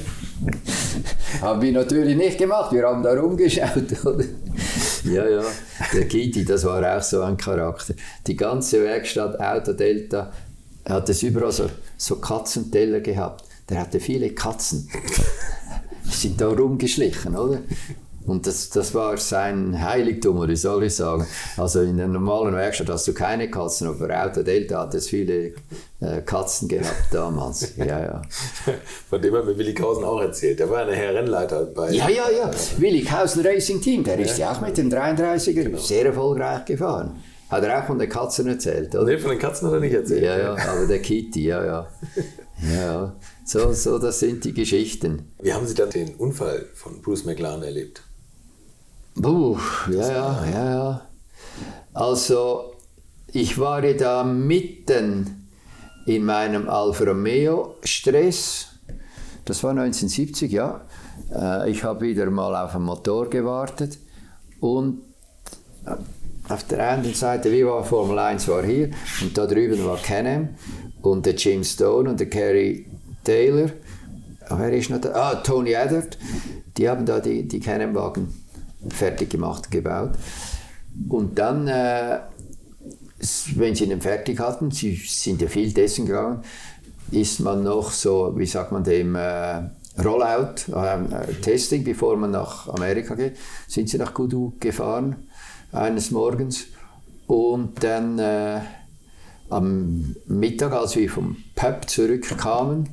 Haben wir natürlich nicht gemacht, wir haben da rumgeschaut, oder? Ja, der Chiti, das war auch so ein Charakter. Die ganze Werkstatt Autodelta hat es überall so Katzenteller gehabt. Der hatte viele Katzen. Die sind da rumgeschlichen, oder? Und das war sein Heiligtum, oder wie soll ich sagen. Also in der normalen Werkstatt hast du keine Katzen, aber bei Autodelta hat es viele Katzen gehabt damals. Ja. Von dem hat mir Willi Kausen auch erzählt. Der war ein Rennleiter bei... Ja. Willi Kausen Racing Team, der ist ja auch mit dem 33er genau. Sehr erfolgreich gefahren. Hat er auch von den Katzen erzählt, oder? Nee, von den Katzen hat er nicht erzählt. Ja, aber der Chiti, ja. So, das sind die Geschichten. Wie haben Sie dann den Unfall von Bruce McLaren erlebt? Ja. Also, ich war da mitten in meinem Alfa Romeo Stress. Das war 1970, ja. Ich habe wieder mal auf einen Motor gewartet und auf der einen Seite, wie war Formel 1 war hier und da drüben war Can-Am und der Jim Stone und der Kerry Taylor. Wer ist noch da? Tony Addert. Die haben da die Can-Am-Wagen fertig gemacht, gebaut. Und dann, wenn sie den fertig hatten, sie sind ja viel dessen gegangen, ist man noch so, wie sagt man dem, Rollout, Testing, bevor man nach Amerika geht, sind sie nach Kudu gefahren, eines Morgens. Und dann am Mittag, als wir vom Pub zurückkamen,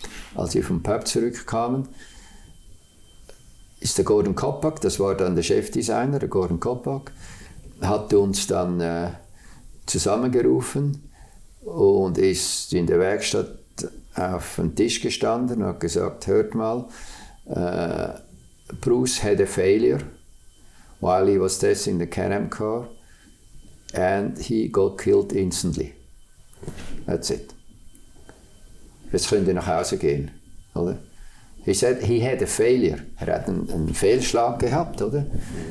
ist der Gordon Koppak, das war dann der Chefdesigner, der Gordon Koppak, hat uns dann zusammengerufen und ist in der Werkstatt auf den Tisch gestanden und hat gesagt, hört mal, Bruce had a failure while he was testing the Can-Am car and he got killed instantly. That's it. Jetzt könnt ihr nach Hause gehen, oder? He said he had a failure. Er hat einen Fehlschlag gehabt, oder?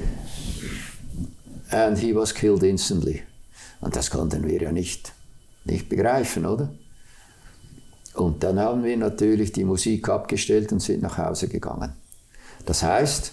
And he was killed instantly. Und das konnten wir ja nicht begreifen, oder? Und dann haben wir natürlich die Musik abgestellt und sind nach Hause gegangen. Das heißt,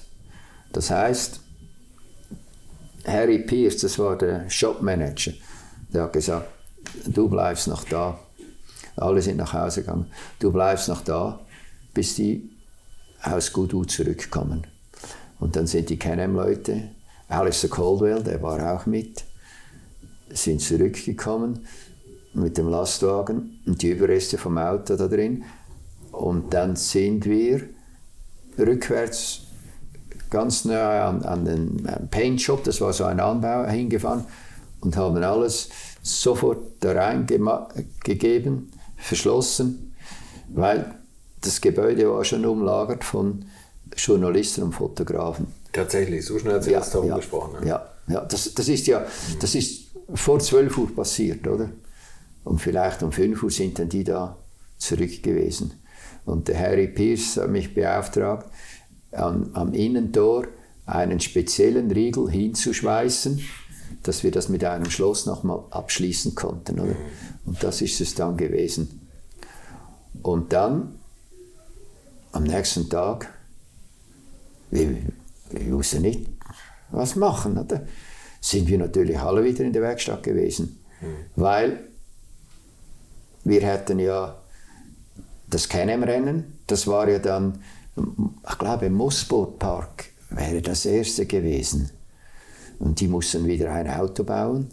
Harry Pierce, das war der Shopmanager, der hat gesagt, du bleibst noch da. Alle sind nach Hause gegangen. Du bleibst noch da, bis die aus Goodwood zurückkommen. Und dann sind die Can-Am-Leute, Alistair Caldwell, der war auch mit, sind zurückgekommen mit dem Lastwagen und die Überreste vom Auto da drin. Und dann sind wir rückwärts ganz nah an den Paint Shop, das war so ein Anbau, hingefahren und haben alles sofort da reingegeben, verschlossen, weil das Gebäude war schon umlagert von Journalisten und Fotografen. Tatsächlich, so schnell hat sie das da umgesprochen. Ja, das ist vor 12 Uhr passiert, oder? Und vielleicht um 5 Uhr sind dann die da zurück gewesen. Und der Harry Pierce hat mich beauftragt, am Innentor einen speziellen Riegel hinzuschweißen, dass wir das mit einem Schloss nochmal abschließen konnten, oder? Und das ist es dann gewesen. Und dann, am nächsten Tag, wir wussten nicht, was machen, oder? Sind wir natürlich alle wieder in der Werkstatt gewesen. Weil wir hätten ja das Can-Am-Rennen, das war ja dann, ich glaube, im Mosport Park wäre das erste gewesen. Und die mussten wieder ein Auto bauen.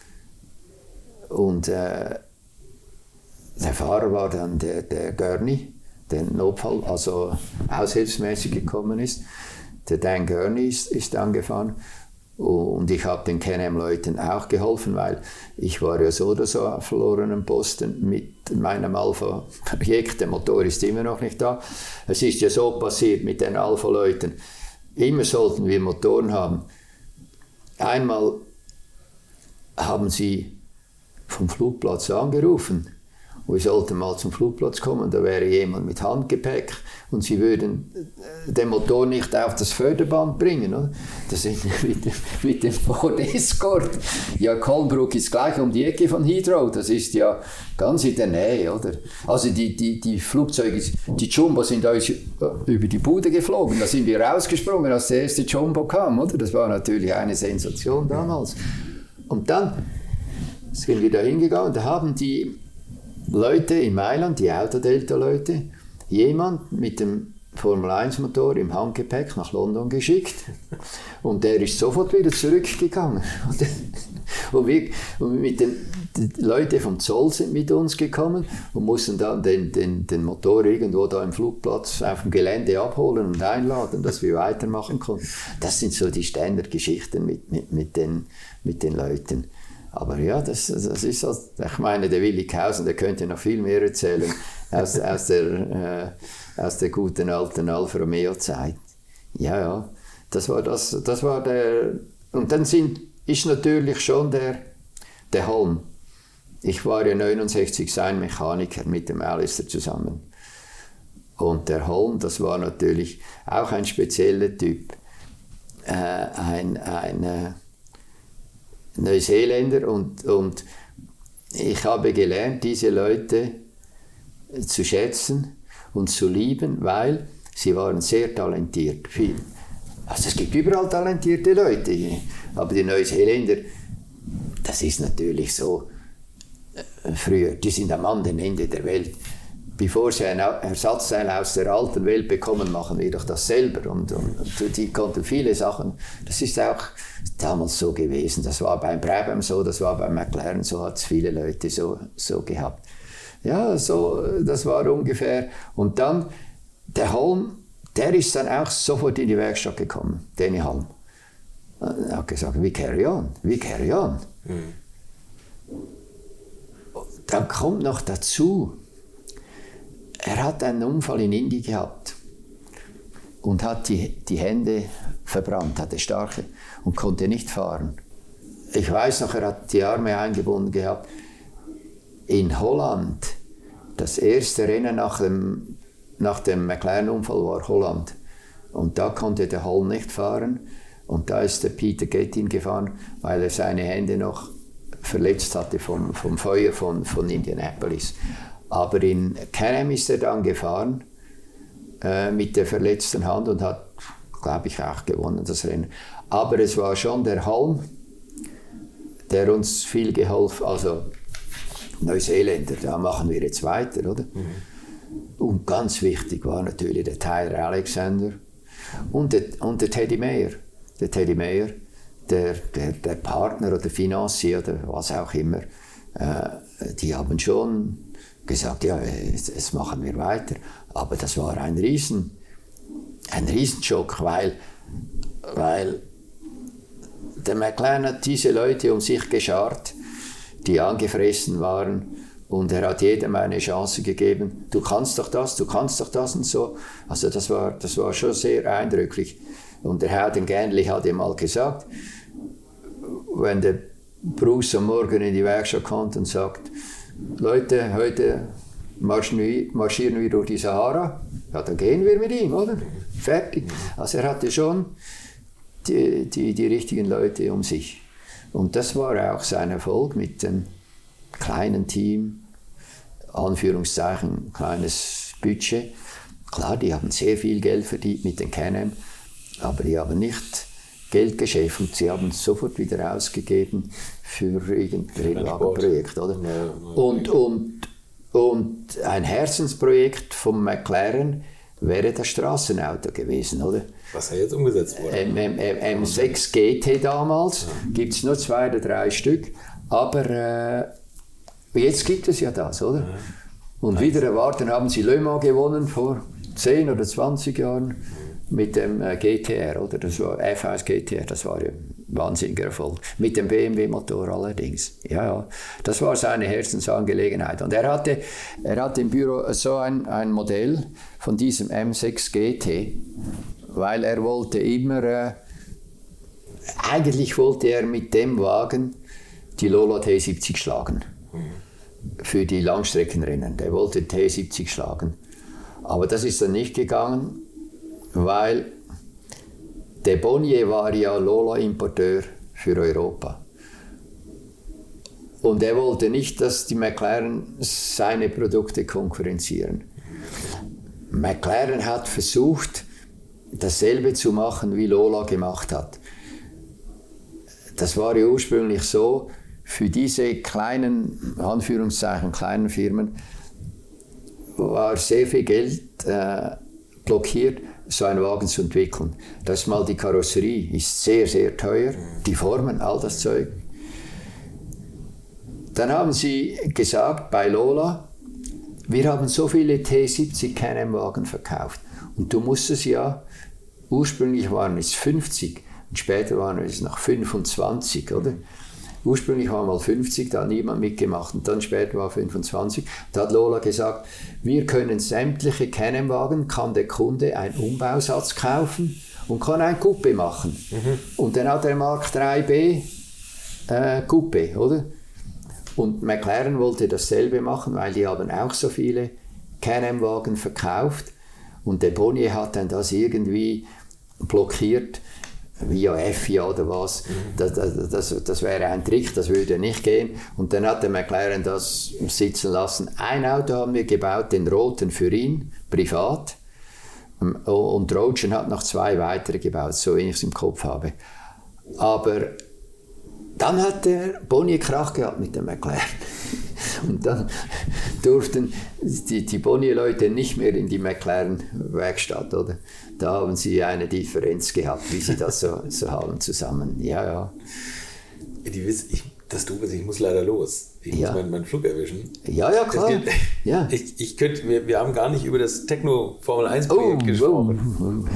Und der Fahrer war dann der Gurney, der Notfall, also aushilfsmäßig gekommen ist. Der Dan Gurney ist angefahren. Und ich habe den Can-Am-Leuten auch geholfen, weil ich war ja so oder so auf verlorenen Posten mit meinem Alpha-Projekt. Der Motor ist immer noch nicht da. Es ist ja so passiert mit den Alpha-Leuten. Immer sollten wir Motoren haben. Einmal haben sie vom Flugplatz angerufen. Wir sollten mal zum Flugplatz kommen, da wäre jemand mit Handgepäck und sie würden den Motor nicht auf das Förderband bringen. Oder? Das sind mit dem Ford Escort. Ja, Colnbrook ist gleich um die Ecke von Heathrow, das ist ja ganz in der Nähe. Oder? Also die Flugzeuge, die Jumbo sind uns über die Bude geflogen, da sind wir rausgesprungen, als der erste Jumbo kam. Oder? Das war natürlich eine Sensation damals. Und dann sind wir da hingegangen, da haben die Leute in Mailand, die Autodelta-Leute, jemand mit dem Formel-1-Motor im Handgepäck nach London geschickt und der ist sofort wieder zurückgegangen. Und die Leute vom Zoll sind mit uns gekommen und mussten dann den Motor irgendwo da im Flugplatz auf dem Gelände abholen und einladen, dass wir weitermachen konnten. Das sind so die Standardgeschichten mit den Leuten. Aber ja, das ist so, ich meine, der Willi Kausen, der könnte noch viel mehr erzählen aus der guten alten Alfa Romeo Zeit. Ja, das war der, und dann ist natürlich schon der Holm. Ich war ja 69 sein Mechaniker mit dem Alistair zusammen. Und der Holm, das war natürlich auch ein spezieller Typ. Ein Neuseeländer und ich habe gelernt, diese Leute zu schätzen und zu lieben, weil sie waren sehr talentiert. Also es gibt überall talentierte Leute, aber die Neuseeländer, das ist natürlich so, früher, die sind am anderen Ende der Welt. bevor sie ein Ersatzteil aus der alten Welt bekommen, machen wir doch das selber. Und die konnten viele Sachen, das ist auch damals so gewesen. Das war beim Brabham so, das war bei McLaren so, hat es viele Leute so gehabt. Ja, so, das war ungefähr. Und dann, der Halm, der ist dann auch sofort in die Werkstatt gekommen, Danny Halm. Er hat gesagt, we carry on. Dann kommt noch dazu, er hat einen Unfall in Indy gehabt und hat die Hände verbrannt, hatte starke und konnte nicht fahren. Ich weiß noch, er hat die Arme eingebunden gehabt. In Holland, das erste Rennen nach dem McLaren-Unfall war Holland. Und da konnte der Halm nicht fahren. Und da ist der Peter Gettin gefahren, weil er seine Hände noch verletzt hatte vom Feuer von Indianapolis. Aber in Can-Am ist er dann gefahren mit der verletzten Hand und hat, glaube ich, auch gewonnen das Rennen. Aber es war schon der Halm, der uns viel geholfen hat. Also Neuseeländer, da machen wir jetzt weiter, oder? Und ganz wichtig war natürlich der Tyler Alexander und der Teddy Mayer. Der Teddy Mayer, der Partner oder Financier oder was auch immer, die haben schon gesagt, ja, jetzt machen wir weiter. Aber das war ein Riesenschock, weil der McLaren hat diese Leute um sich geschart, die angefressen waren, und er hat jedem eine Chance gegeben. Du kannst doch das und so. Also das war schon sehr eindrücklich. Und der Howden Ganley hat ihm mal gesagt, wenn der Bruce am Morgen in die Werkstatt kommt und sagt, Leute, heute marschieren wir durch die Sahara, ja, dann gehen wir mit ihm, oder? Fertig. Also er hatte schon die richtigen Leute um sich. Und das war auch sein Erfolg mit dem kleinen Team, Anführungszeichen, kleines Budget. Klar, die haben sehr viel Geld verdient mit den Can-Am, aber die haben nicht Geld geschäft und sie haben es sofort wieder ausgegeben für irgendein Rennwagenprojekt, oder? Und ein Herzensprojekt von McLaren wäre das Straßenauto gewesen, oder? Was ja jetzt umgesetzt wurde. M6 GT damals, gibt es nur 2 oder 3 Stück, aber jetzt gibt es ja das, oder? Ja. Und wieder erwarten haben sie Le Mans gewonnen vor 10 oder 20 Jahren mit dem GTR, oder? Das war F1 GTR, das war ja ein wahnsinniger Erfolg. Mit dem BMW-Motor allerdings. Ja, das war seine Herzensangelegenheit. Und er hatte im Büro so ein Modell von diesem M6 GT, weil er wollte immer, eigentlich wollte er mit dem Wagen die Lola T70 schlagen. Für die Langstreckenrennen. Der wollte T70 schlagen. Aber das ist dann nicht gegangen, weil der Bonnier war ja Lola-Importeur für Europa. Und er wollte nicht, dass die McLaren seine Produkte konkurrenzieren. McLaren hat versucht, dasselbe zu machen, wie Lola gemacht hat. Das war ja ursprünglich so, für diese kleinen, Anführungszeichen, kleinen Firmen war sehr viel Geld blockiert, so einen Wagen zu entwickeln. Das mal die Karosserie ist sehr, sehr teuer, die Formen, all das Zeug. Dann haben sie gesagt, bei Lola, wir haben so viele T70 Can-Am-Wagen verkauft. Und du musstest ja, ursprünglich waren es 50 und später waren es noch 25, oder? Ursprünglich waren mal 50, da hat niemand mitgemacht und dann später war 25. Da hat Lola gesagt, wir können sämtliche Can-Am-Wagen, kann der Kunde einen Umbausatz kaufen und kann ein Coupé machen. Und dann hat er Mark 3B Coupé, oder? Und McLaren wollte dasselbe machen, weil die haben auch so viele Can-Am-Wagen verkauft. Und der Bonnier hat dann das irgendwie blockiert, via FIA oder was. Das wäre ein Trick, das würde nicht gehen. Und dann hat der McLaren das sitzen lassen. Ein Auto haben wir gebaut, den roten für ihn, privat. Und Trojan hat noch 2 weitere gebaut, so wie ich es im Kopf habe. Aber dann hat der Bonnier Krach gehabt mit dem McLaren. Und dann durften die Bonnier-Leute nicht mehr in die McLaren-Werkstatt, oder? Da haben sie eine Differenz gehabt, wie sie das so haben zusammen. Ja. Die wissen, ich muss leider los. Ich muss meinen Flug erwischen. Ja, klar. Ja. Wir haben gar nicht über das Techno-Formel-1-Projekt gesprochen.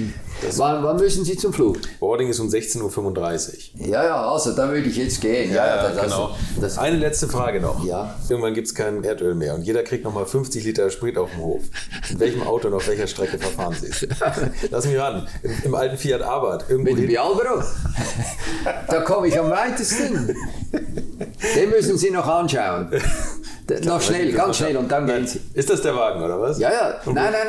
Wann müssen Sie zum Flug? Boarding ist um 16.35 Uhr. Ja, also da würde ich jetzt gehen. Genau. Eine letzte Frage noch. Ja. Irgendwann gibt es kein Erdöl mehr und jeder kriegt nochmal 50 Liter Sprit auf dem Hof. In welchem Auto und auf welcher Strecke verfahren Sie? Lass mich ran. Im alten Fiat Abarth. Mit dem Bialbero? Da komme ich am weitesten. Den müssen Sie noch anschauen. Noch schnell, ganz schnell und dann gehen Sie. Ist das der Wagen oder was? Ja.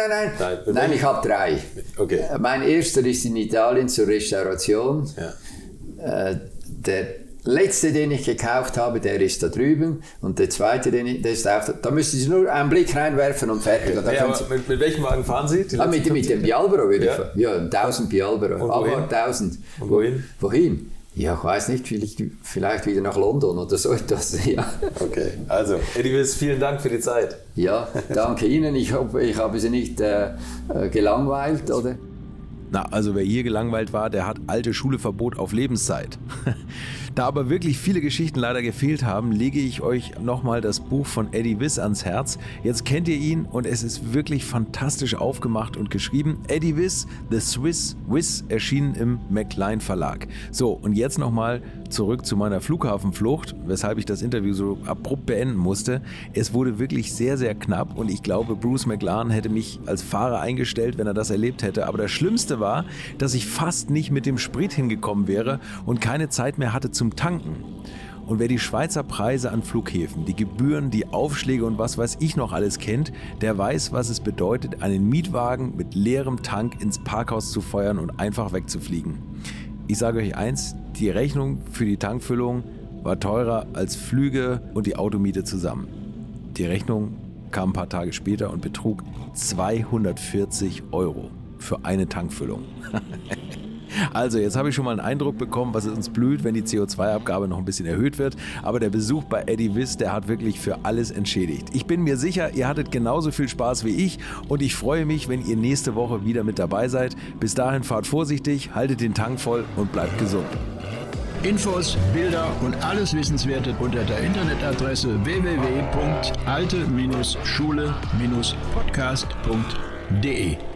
Nein, ich habe 3. Okay. Mein erster ist in Italien zur Restauration. Ja. Der letzte, den ich gekauft habe, der ist da drüben. Und der zweite, der ist auch da. Da müssen Sie nur einen Blick reinwerfen und fertig. Okay. Aber mit welchem Wagen fahren Sie? Mit dem Bialbero würde ich fahren. Ja, 1000 Bialbero. Und wohin? Aber 1000. Und wohin? Wohin? Ja, ich weiß nicht, vielleicht wieder nach London oder so etwas. Ja. Okay, also Eddie Wiss, vielen Dank für die Zeit. Ja, danke Ihnen. Ich hoffe, ich habe Sie nicht gelangweilt, oder? Na, also wer hier gelangweilt war, der hat alte Schuleverbot auf Lebenszeit. Da aber wirklich viele Geschichten leider gefehlt haben, lege ich euch nochmal das Buch von Eddie Wiss ans Herz. Jetzt kennt ihr ihn und es ist wirklich fantastisch aufgemacht und geschrieben. Eddie Wiss, The Swiss Wiss, erschienen im McLean Verlag. So, und jetzt nochmal zurück zu meiner Flughafenflucht, weshalb ich das Interview so abrupt beenden musste. Es wurde wirklich sehr, sehr knapp und ich glaube, Bruce McLaren hätte mich als Fahrer eingestellt, wenn er das erlebt hätte. Aber das Schlimmste war, dass ich fast nicht mit dem Sprit hingekommen wäre und keine Zeit mehr hatte zum Tanken. Und wer die Schweizer Preise an Flughäfen, die Gebühren, die Aufschläge und was weiß ich noch alles kennt, der weiß, was es bedeutet, einen Mietwagen mit leerem Tank ins Parkhaus zu feuern und einfach wegzufliegen. Ich sage euch eins, die Rechnung für die Tankfüllung war teurer als Flüge und die Automiete zusammen. Die Rechnung kam ein paar Tage später und betrug 240 € für eine Tankfüllung. Also, jetzt habe ich schon mal einen Eindruck bekommen, was uns blüht, wenn die CO2-Abgabe noch ein bisschen erhöht wird. Aber der Besuch bei Eddie Wiss, der hat wirklich für alles entschädigt. Ich bin mir sicher, ihr hattet genauso viel Spaß wie ich und ich freue mich, wenn ihr nächste Woche wieder mit dabei seid. Bis dahin fahrt vorsichtig, haltet den Tank voll und bleibt gesund. Infos, Bilder und alles Wissenswerte unter der Internetadresse www.alte-schule-podcast.de